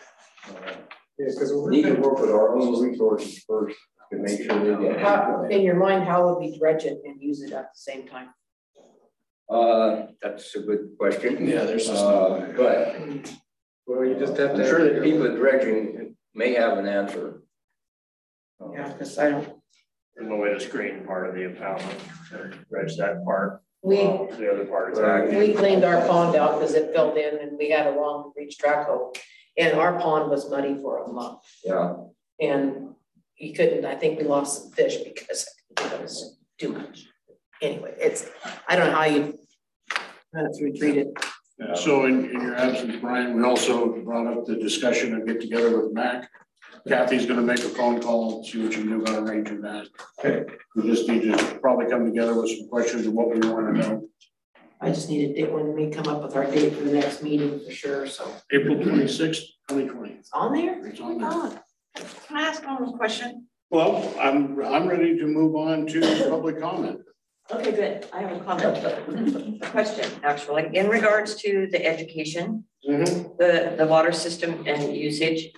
[SPEAKER 9] We need to work with our own resources first to make sure they get it.
[SPEAKER 11] In your mind, how would we dredge it and use it at the same time?
[SPEAKER 9] That's a good question.
[SPEAKER 7] Yeah, there's just
[SPEAKER 9] but
[SPEAKER 14] well, you just have to.
[SPEAKER 9] I'm sure that people at dredging may have an answer.
[SPEAKER 11] Yeah, because I don't.
[SPEAKER 6] There's no way to screen part of the impoundment, dredge that part.
[SPEAKER 11] The
[SPEAKER 6] other part is active.
[SPEAKER 11] We cleaned our pond out because it filled in and we had a long reach track hole. And our pond was muddy for a month.
[SPEAKER 9] Yeah.
[SPEAKER 11] And you couldn't, I think we lost some fish because it was too much. Anyway, I don't know how you have to retreat it.
[SPEAKER 1] So in your absence, Brian, we also brought up the discussion and get together with Mac. Kathy's gonna make a phone call and see what you can do about arranging that. Okay. We just need to probably come together with some questions of what we want to know.
[SPEAKER 11] I just need a date when we come up with our date for the next meeting for sure, so.
[SPEAKER 1] April 26th, 2020.
[SPEAKER 11] It's on there?
[SPEAKER 1] It's on there.
[SPEAKER 10] Can I ask one more question?
[SPEAKER 1] Well, I'm ready to move on to public comment.
[SPEAKER 2] Okay, good. I have a comment, a question, actually, in regards to the education, the water system and usage.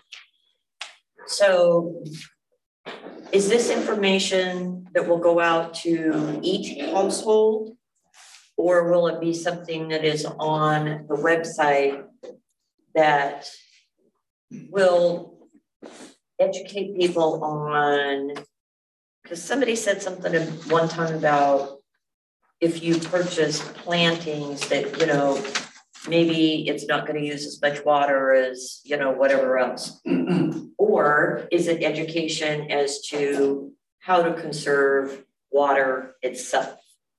[SPEAKER 2] So is this information that will go out to each household? Or will it be something that is on the website that will educate people on, because somebody said something at one time about if you purchase plantings that, you know, maybe it's not going to use as much water as, you know, whatever else. Or is it education as to how to conserve water itself?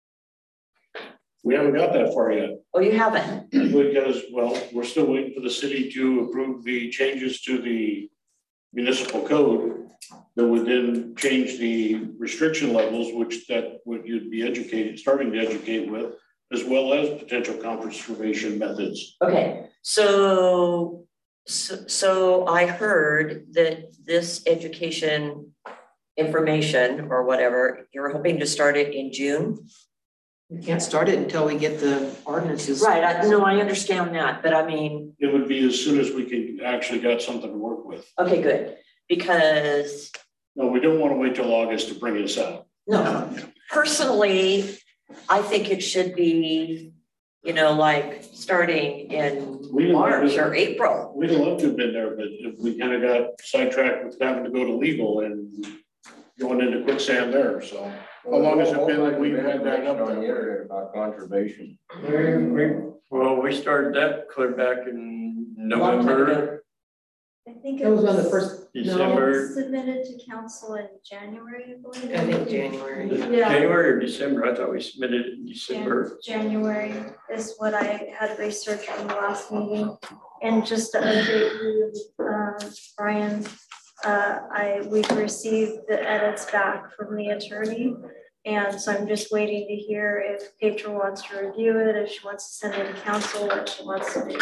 [SPEAKER 1] We haven't got that far yet.
[SPEAKER 2] Oh, you haven't?
[SPEAKER 1] Because, well, we're still waiting for the city to approve the changes to the municipal code that would then change the restriction levels, which that would you'd be starting to educate with, as well as potential conservation methods.
[SPEAKER 2] Okay, so I heard that this education information or whatever, you're hoping to start it in June?
[SPEAKER 11] We can't start it until we get the ordinances.
[SPEAKER 2] Right, I understand that, but I mean.
[SPEAKER 1] It would be as soon as we can actually got something to work with.
[SPEAKER 2] Okay, good, because.
[SPEAKER 1] No, we don't want to wait till August to bring this out.
[SPEAKER 2] No, personally, I think it should be, you know, like starting in March or April.
[SPEAKER 1] We'd love to have been there, but if we kind of got sidetracked with having to go to legal and going into quicksand there, so. How long has it been that we've had that up
[SPEAKER 9] on the internet about conservation?
[SPEAKER 4] Well, we started that clear back in November.
[SPEAKER 8] I think
[SPEAKER 11] That was one of the first.
[SPEAKER 4] December.
[SPEAKER 8] Submitted to council in January, I believe.
[SPEAKER 11] I think January.
[SPEAKER 8] Yeah.
[SPEAKER 4] January or December, I thought we submitted it in December.
[SPEAKER 8] January is what I had researched from the last meeting. And just to update you, Brian, we've received the edits back from the attorney. And so I'm just waiting to hear if Petra wants to review it, if she wants to send it to council, what she wants to do.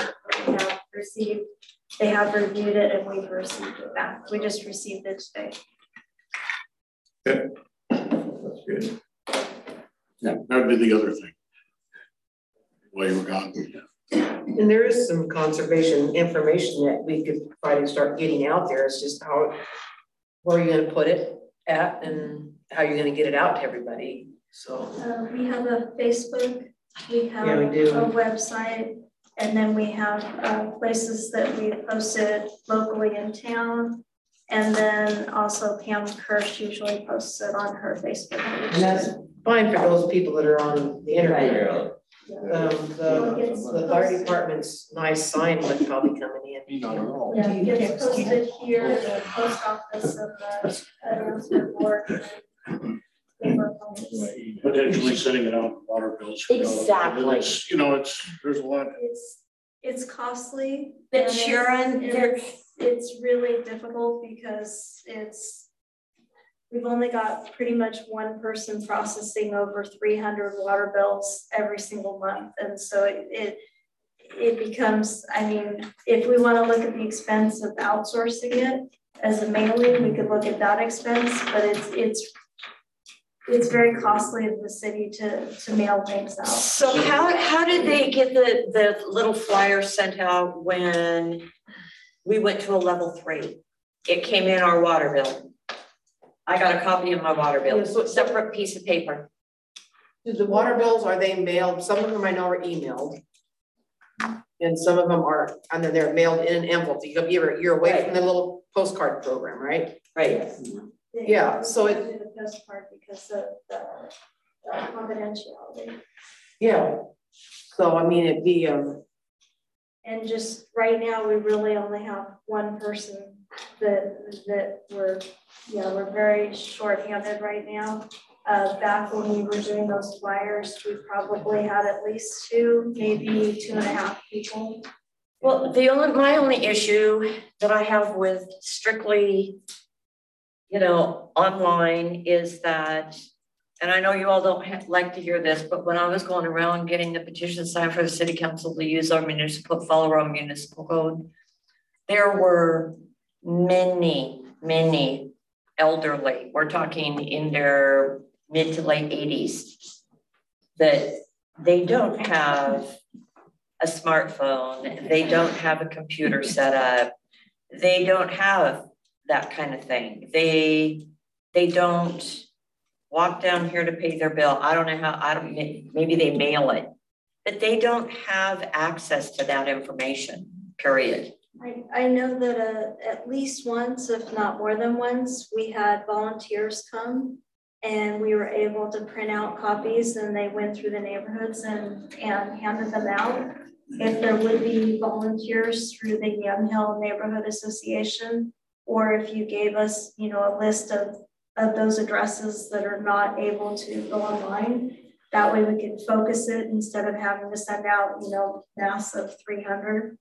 [SPEAKER 8] They have reviewed it and we've received it back. We just received it today.
[SPEAKER 1] Okay. That's good. Yeah, that'd be the other thing. While you were gone.
[SPEAKER 11] And there is some conservation information that we could probably start getting out there. It's just where are you going to put it at and how you're going to get it out to everybody. So
[SPEAKER 8] we have a Facebook, we have a website, and then we have places that we posted locally in town. And then also Pam Kirsch usually posts it on her Facebook page.
[SPEAKER 11] And that's fine for those people that are on the internet. The fire department's nice sign would probably coming in.
[SPEAKER 1] Not at all.
[SPEAKER 8] Yeah, it gets posted here in the post office and the announcement board.
[SPEAKER 1] Potentially setting it on water bills.
[SPEAKER 2] Exactly.
[SPEAKER 1] It's, you know, there's a lot.
[SPEAKER 8] It's costly.
[SPEAKER 2] But Sharon,
[SPEAKER 8] it's really difficult because we've only got pretty much one person processing over 300 water bills every single month. And so it becomes, I mean, if we want to look at the expense of outsourcing it as a mailing, we could look at that expense, but it's very costly of the city to mail things out.
[SPEAKER 2] So how did they get the little flyer sent out when we went to a level 3? It came in our water bill. I got a copy of my water bill, separate piece of paper.
[SPEAKER 11] The water bills, are they mailed? Some of them I know are emailed. And some of them are, and then they're mailed in an envelope. You're away from the little postcard program, right?
[SPEAKER 2] Right.
[SPEAKER 11] Yeah, so
[SPEAKER 8] the postcard because of the confidentiality.
[SPEAKER 11] Yeah. So I mean, it'd be
[SPEAKER 8] and just right now, we really only have one person that we're very short-handed right now. Back when we were doing those flyers, we probably had at least 2, maybe 2.5 people.
[SPEAKER 2] Well, my only issue that I have with strictly, online is that, and I know you all don't like to hear this, but when I was going around getting the petition signed for the city council to use our follow our municipal code, there were many elderly, we're talking in their mid to late 80s, that they don't have a smartphone, they don't have a computer set up, they don't have that kind of thing. They don't walk down here to pay their bill. I don't know maybe they mail it, but they don't have access to that information, period.
[SPEAKER 8] I know that at least once, if not more than once, we had volunteers come and we were able to print out copies, and they went through the neighborhoods and handed them out. If there would be volunteers through the Yamhill Neighborhood Association, or if you gave us, a list of those addresses that are not able to go online, that way we could focus it instead of having to send out, mass of 300.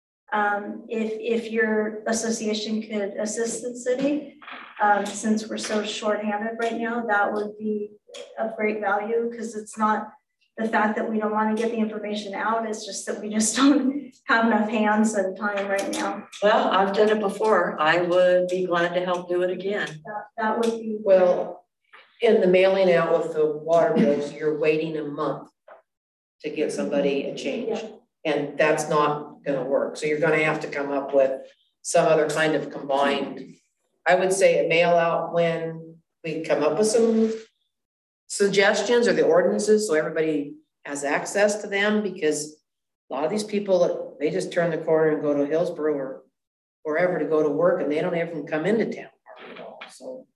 [SPEAKER 8] If your association could assist the city, since we're so short-handed right now, that would be of great value, because it's not the fact that we don't want to get the information out, it's just that we just don't have enough hands and time right now.
[SPEAKER 2] Well, I've done it before. I would be glad to help do it again.
[SPEAKER 8] That would be
[SPEAKER 11] well. In the mailing out with the water bills, you're waiting a month to get somebody a change, and that's not going to work. So you're going to have to come up with some other kind of combined. I would say a mail out when we come up with some suggestions or the ordinances, so everybody has access to them, because a lot of these people, they just turn the corner and go to Hillsborough or wherever to go to work, and they don't even come into town at all. So,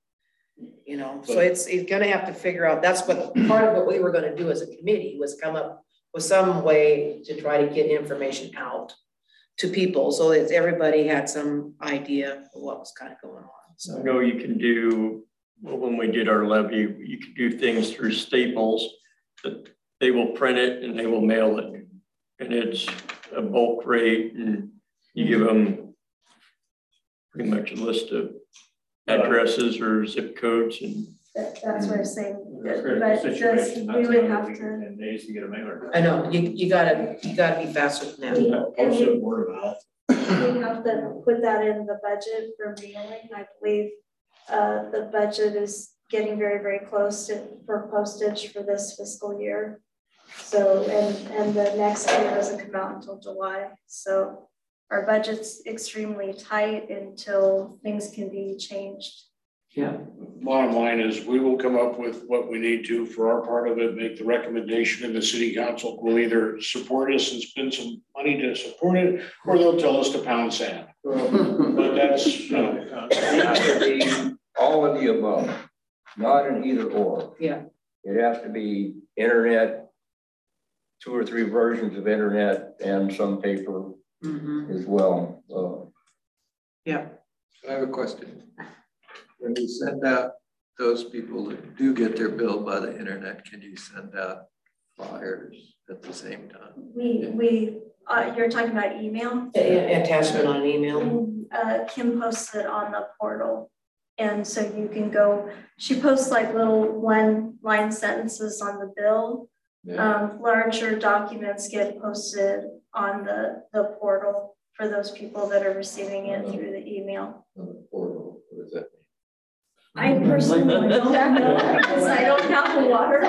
[SPEAKER 11] so it's going to have to figure out. That's what part of what we were going to do as a committee was come up with some way to try to get information out to people, so that everybody had some idea of what was kind of going on. So
[SPEAKER 4] I know you can do. Well, when we did our levy, you could do things through Staples that they will print it and they will mail it. And it's a bulk rate, and you give them pretty much a list of addresses or zip codes. And
[SPEAKER 8] that's what I'm saying. But
[SPEAKER 6] we
[SPEAKER 8] would have to.
[SPEAKER 6] 10 days to get a mailer.
[SPEAKER 11] I know, you gotta be faster than that.
[SPEAKER 6] Also word of mouth.
[SPEAKER 8] We have to put that in the budget for mailing. I believe the budget is getting very, very close for postage for this fiscal year. So, and the next year doesn't come out until July. So our budget's extremely tight until things can be changed.
[SPEAKER 11] Yeah.
[SPEAKER 1] Bottom line is we will come up with what we need to for our part of it, make the recommendation, and the city council will either support us and spend some money to support it, or they'll tell us to pound sand. But that's,
[SPEAKER 9] It has to be all of the above, not an either or.
[SPEAKER 11] Yeah.
[SPEAKER 9] It has to be internet, 2 or 3 versions of internet, and some paper as well.
[SPEAKER 11] Yeah.
[SPEAKER 14] I have a question. When you send out those people that do get their bill by the internet, can you send out flyers at the same time?
[SPEAKER 8] You're talking about email?
[SPEAKER 11] Attachment on an email.
[SPEAKER 8] Kim posts it on the portal. And so you can go, she posts like little 1-line sentences on the bill. Yeah. Larger documents get posted on the portal for those people that are receiving it through the email.
[SPEAKER 14] On the portal, what does that mean?
[SPEAKER 8] I personally don't know, because I don't have the water.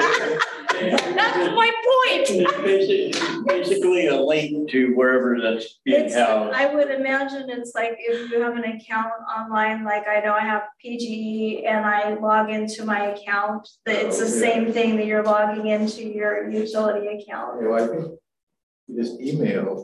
[SPEAKER 2] That's my point.
[SPEAKER 4] It's basically a link to wherever that's being housed.
[SPEAKER 8] I would imagine it's like if you have an account online, like I know I have PGE and I log into my account, it's the same thing that you're logging into your utility account.
[SPEAKER 14] Well, I think you just email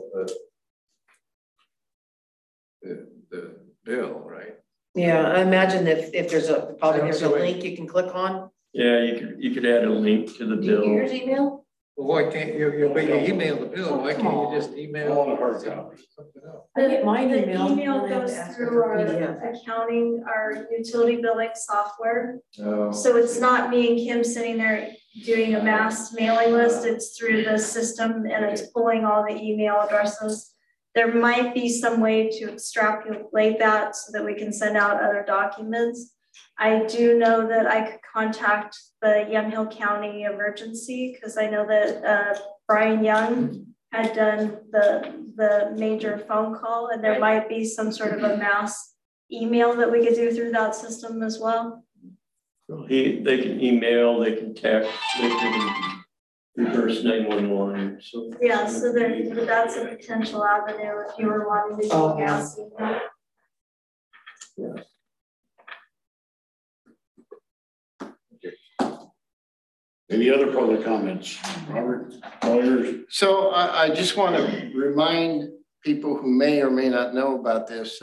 [SPEAKER 14] the bill, right?
[SPEAKER 11] Yeah, I imagine if there's a link you can click on.
[SPEAKER 4] Yeah, you could add a link to the bill.
[SPEAKER 11] Do you use email?
[SPEAKER 14] Well, why can't you, but you email the bill, why can't you just email?
[SPEAKER 7] All the hard copy.
[SPEAKER 8] I get mine email. The email goes through our accounting, our utility billing software.
[SPEAKER 14] Oh.
[SPEAKER 8] So it's not me and Kim sitting there doing a mass mailing list, it's through the system and it's pulling all the email addresses. There might be some way to extrapolate that so that we can send out other documents. I do know that I could contact the Yamhill County Emergency because I know that Brian Young had done the major phone call, and there might be some sort of a mass email that we could do through that system as well.
[SPEAKER 4] They can email, they can text, they can reverse 911. So
[SPEAKER 8] yeah, so that's a potential avenue if you were wanting to do a mass email.
[SPEAKER 4] Yeah.
[SPEAKER 1] Any other public comments? Robert, all yours.
[SPEAKER 3] So I just want to remind people who may or may not know about this.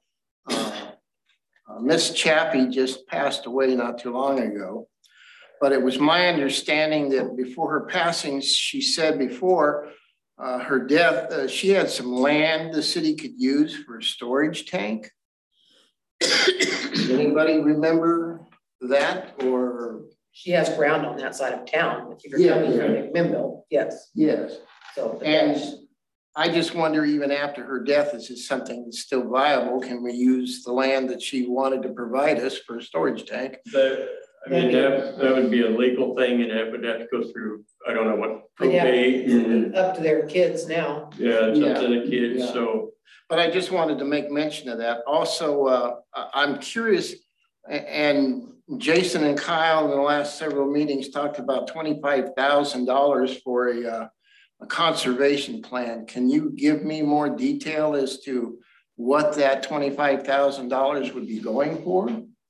[SPEAKER 3] Miss Chappie just passed away not too long ago, but it was my understanding that before her passing, she said before her death, she had some land the city could use for a storage tank. Does anybody remember that? Or
[SPEAKER 11] she has ground on that side of town. If you're coming from McMinnville, yes.
[SPEAKER 3] Yes.
[SPEAKER 11] So,
[SPEAKER 3] and I just wonder, even after her death, is this something that's still viable? Can we use the land that she wanted to provide us for a storage tank?
[SPEAKER 4] I mean, that would be a legal thing, and that would have to go through, I don't know what, probate.
[SPEAKER 11] Yeah, up to their kids now.
[SPEAKER 4] Yeah, it's up to the kids,
[SPEAKER 3] Yeah.
[SPEAKER 4] so.
[SPEAKER 3] But I just wanted to make mention of that. Also, I'm curious, and Jason and Kyle in the last several meetings talked about $25,000 for a conservation plan. Can you give me more detail as to what that $25,000 would be going for?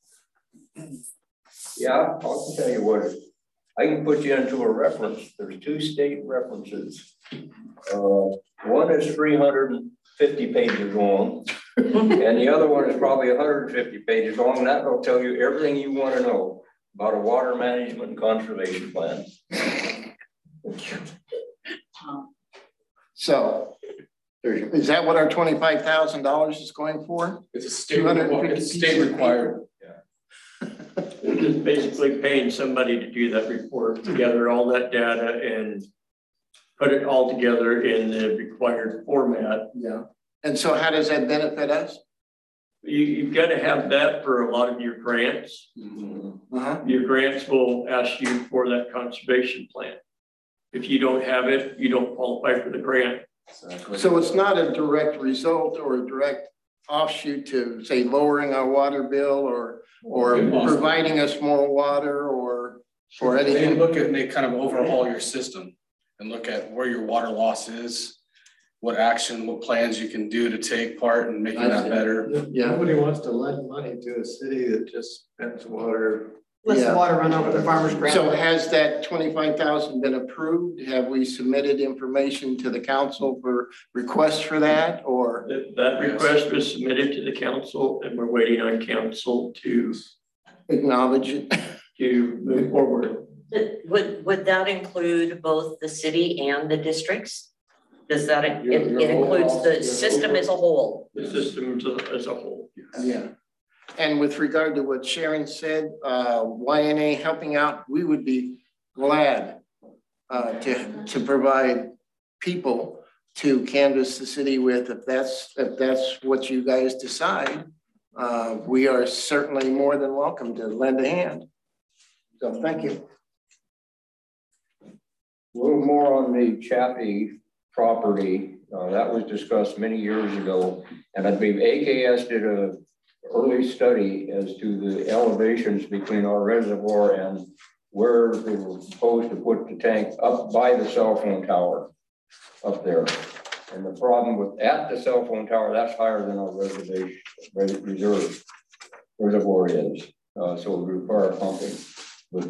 [SPEAKER 9] Yeah, I'll tell you what, I can put you into a reference. There's 2 state references. One is 350 pages long, and the other one is probably 150 pages long, and that will tell you everything you want to know about a water management and conservation plan.
[SPEAKER 3] So, is that what our $25,000 is going for?
[SPEAKER 7] It's a state required.
[SPEAKER 4] It's just basically paying somebody to do that report, to gather all that data and put it all together in the required format.
[SPEAKER 3] Yeah. And so how does that benefit us?
[SPEAKER 4] You've got to have that for a lot of your grants. Your grants will ask you for that conservation plan. If you don't have it, you don't qualify for the grant.
[SPEAKER 3] So it's not a direct result or a direct offshoot to, say, lowering our water bill or providing us more water or anything?
[SPEAKER 7] They look at, and they kind of overhaul your system and look at where your water loss is, what action, what plans you can do to take part in making that better.
[SPEAKER 3] Yeah.
[SPEAKER 14] Nobody wants to lend money to a city that just spends water.
[SPEAKER 11] Lets the water run over the farmer's ground.
[SPEAKER 3] So has that $25,000 been approved? Have we submitted information to the council for requests for that, or?
[SPEAKER 4] That request was submitted to the council, and we're waiting on council to
[SPEAKER 3] acknowledge it,
[SPEAKER 4] to move forward.
[SPEAKER 2] Would that include both the city and the districts? Does that, it includes the system as a whole?
[SPEAKER 4] The system as a whole.
[SPEAKER 3] Yeah. And with regard to what Sharon said, YNA helping out, we would be glad to provide people to canvass the city with. If that's what you guys decide, we are certainly more than welcome to lend a hand. So thank you.
[SPEAKER 9] A little more on the Chappie property. That was discussed many years ago, and I believe AKS did a early study as to the elevations between our reservoir and where they were supposed to put the tank up by the cell phone tower up there. And the problem with at the cell phone tower, that's higher than our reserve reservoir is. So it would require pumping. But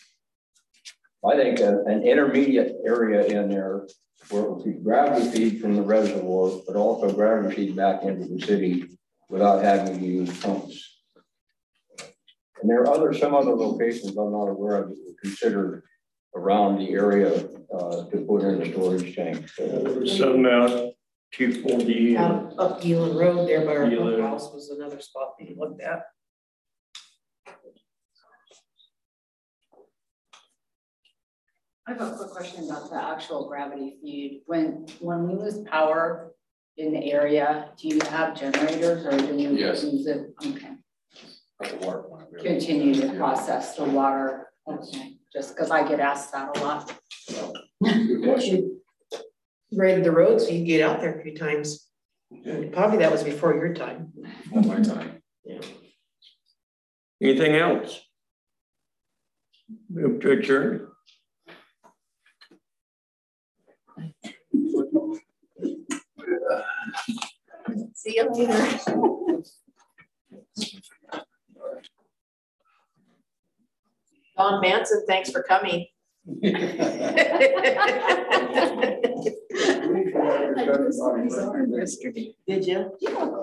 [SPEAKER 9] I think an intermediate area in there where it would be gravity feed from the reservoir, but also gravity feed back into the city without having to use pumps. And there are some other locations I'm not aware of that were considered around the area to put in the storage tank.
[SPEAKER 4] There was some out 240 and
[SPEAKER 11] Up Gillen Road there by our
[SPEAKER 4] Gillen.
[SPEAKER 11] house was another spot that you looked at.
[SPEAKER 10] I have a quick question about the actual gravity feed. When we lose power in the area, do you have generators or do you
[SPEAKER 7] Yes.
[SPEAKER 10] use it? Okay.
[SPEAKER 7] At the water plant. we have-
[SPEAKER 10] Continue to
[SPEAKER 7] Yeah.
[SPEAKER 10] process the water. Okay. Just because I get asked that a lot.
[SPEAKER 11] Graded the road so you can get out there a few times. Probably that was before your time.
[SPEAKER 7] At my time.
[SPEAKER 11] Yeah.
[SPEAKER 4] anything else? Move to adjourn.
[SPEAKER 10] See you later.
[SPEAKER 11] Don Manson, thanks for coming. Did you?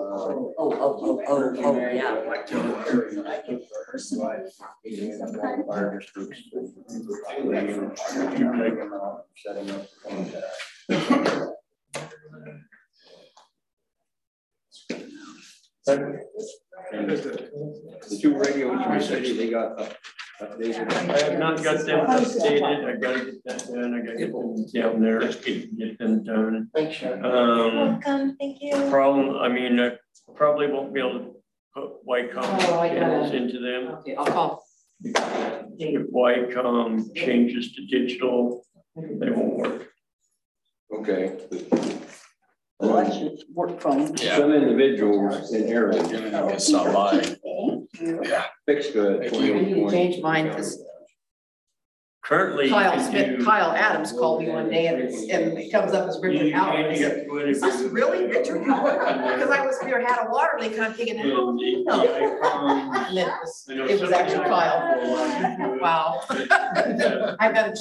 [SPEAKER 9] The two radios in the city, they got updated.
[SPEAKER 4] I have not got them updated. I gotta get that done. I gotta get them down there, get them done.
[SPEAKER 11] Thanks, Sharon.
[SPEAKER 2] Welcome, thank you.
[SPEAKER 4] Problem, I mean, I probably won't be able to put Wycom
[SPEAKER 11] Oh, I gotta-
[SPEAKER 4] cables into them.
[SPEAKER 11] Okay, I'll call.
[SPEAKER 4] If Wycom changes to digital, they won't work.
[SPEAKER 9] Okay.
[SPEAKER 10] Well, that's your work phone.
[SPEAKER 9] Some individuals in areas
[SPEAKER 7] Stop by.
[SPEAKER 9] yeah, fixed the
[SPEAKER 11] I need to change mine because
[SPEAKER 4] Currently, you
[SPEAKER 11] Kyle
[SPEAKER 4] can
[SPEAKER 11] Smith,
[SPEAKER 4] do-
[SPEAKER 11] Kyle Adams called me one day and it comes up as Richard Howard. I said, is this really Richard Howard? Because I was here, had a water leak, and I'm thinking, oh, no. And then it was actually Kyle. Wow. I've got a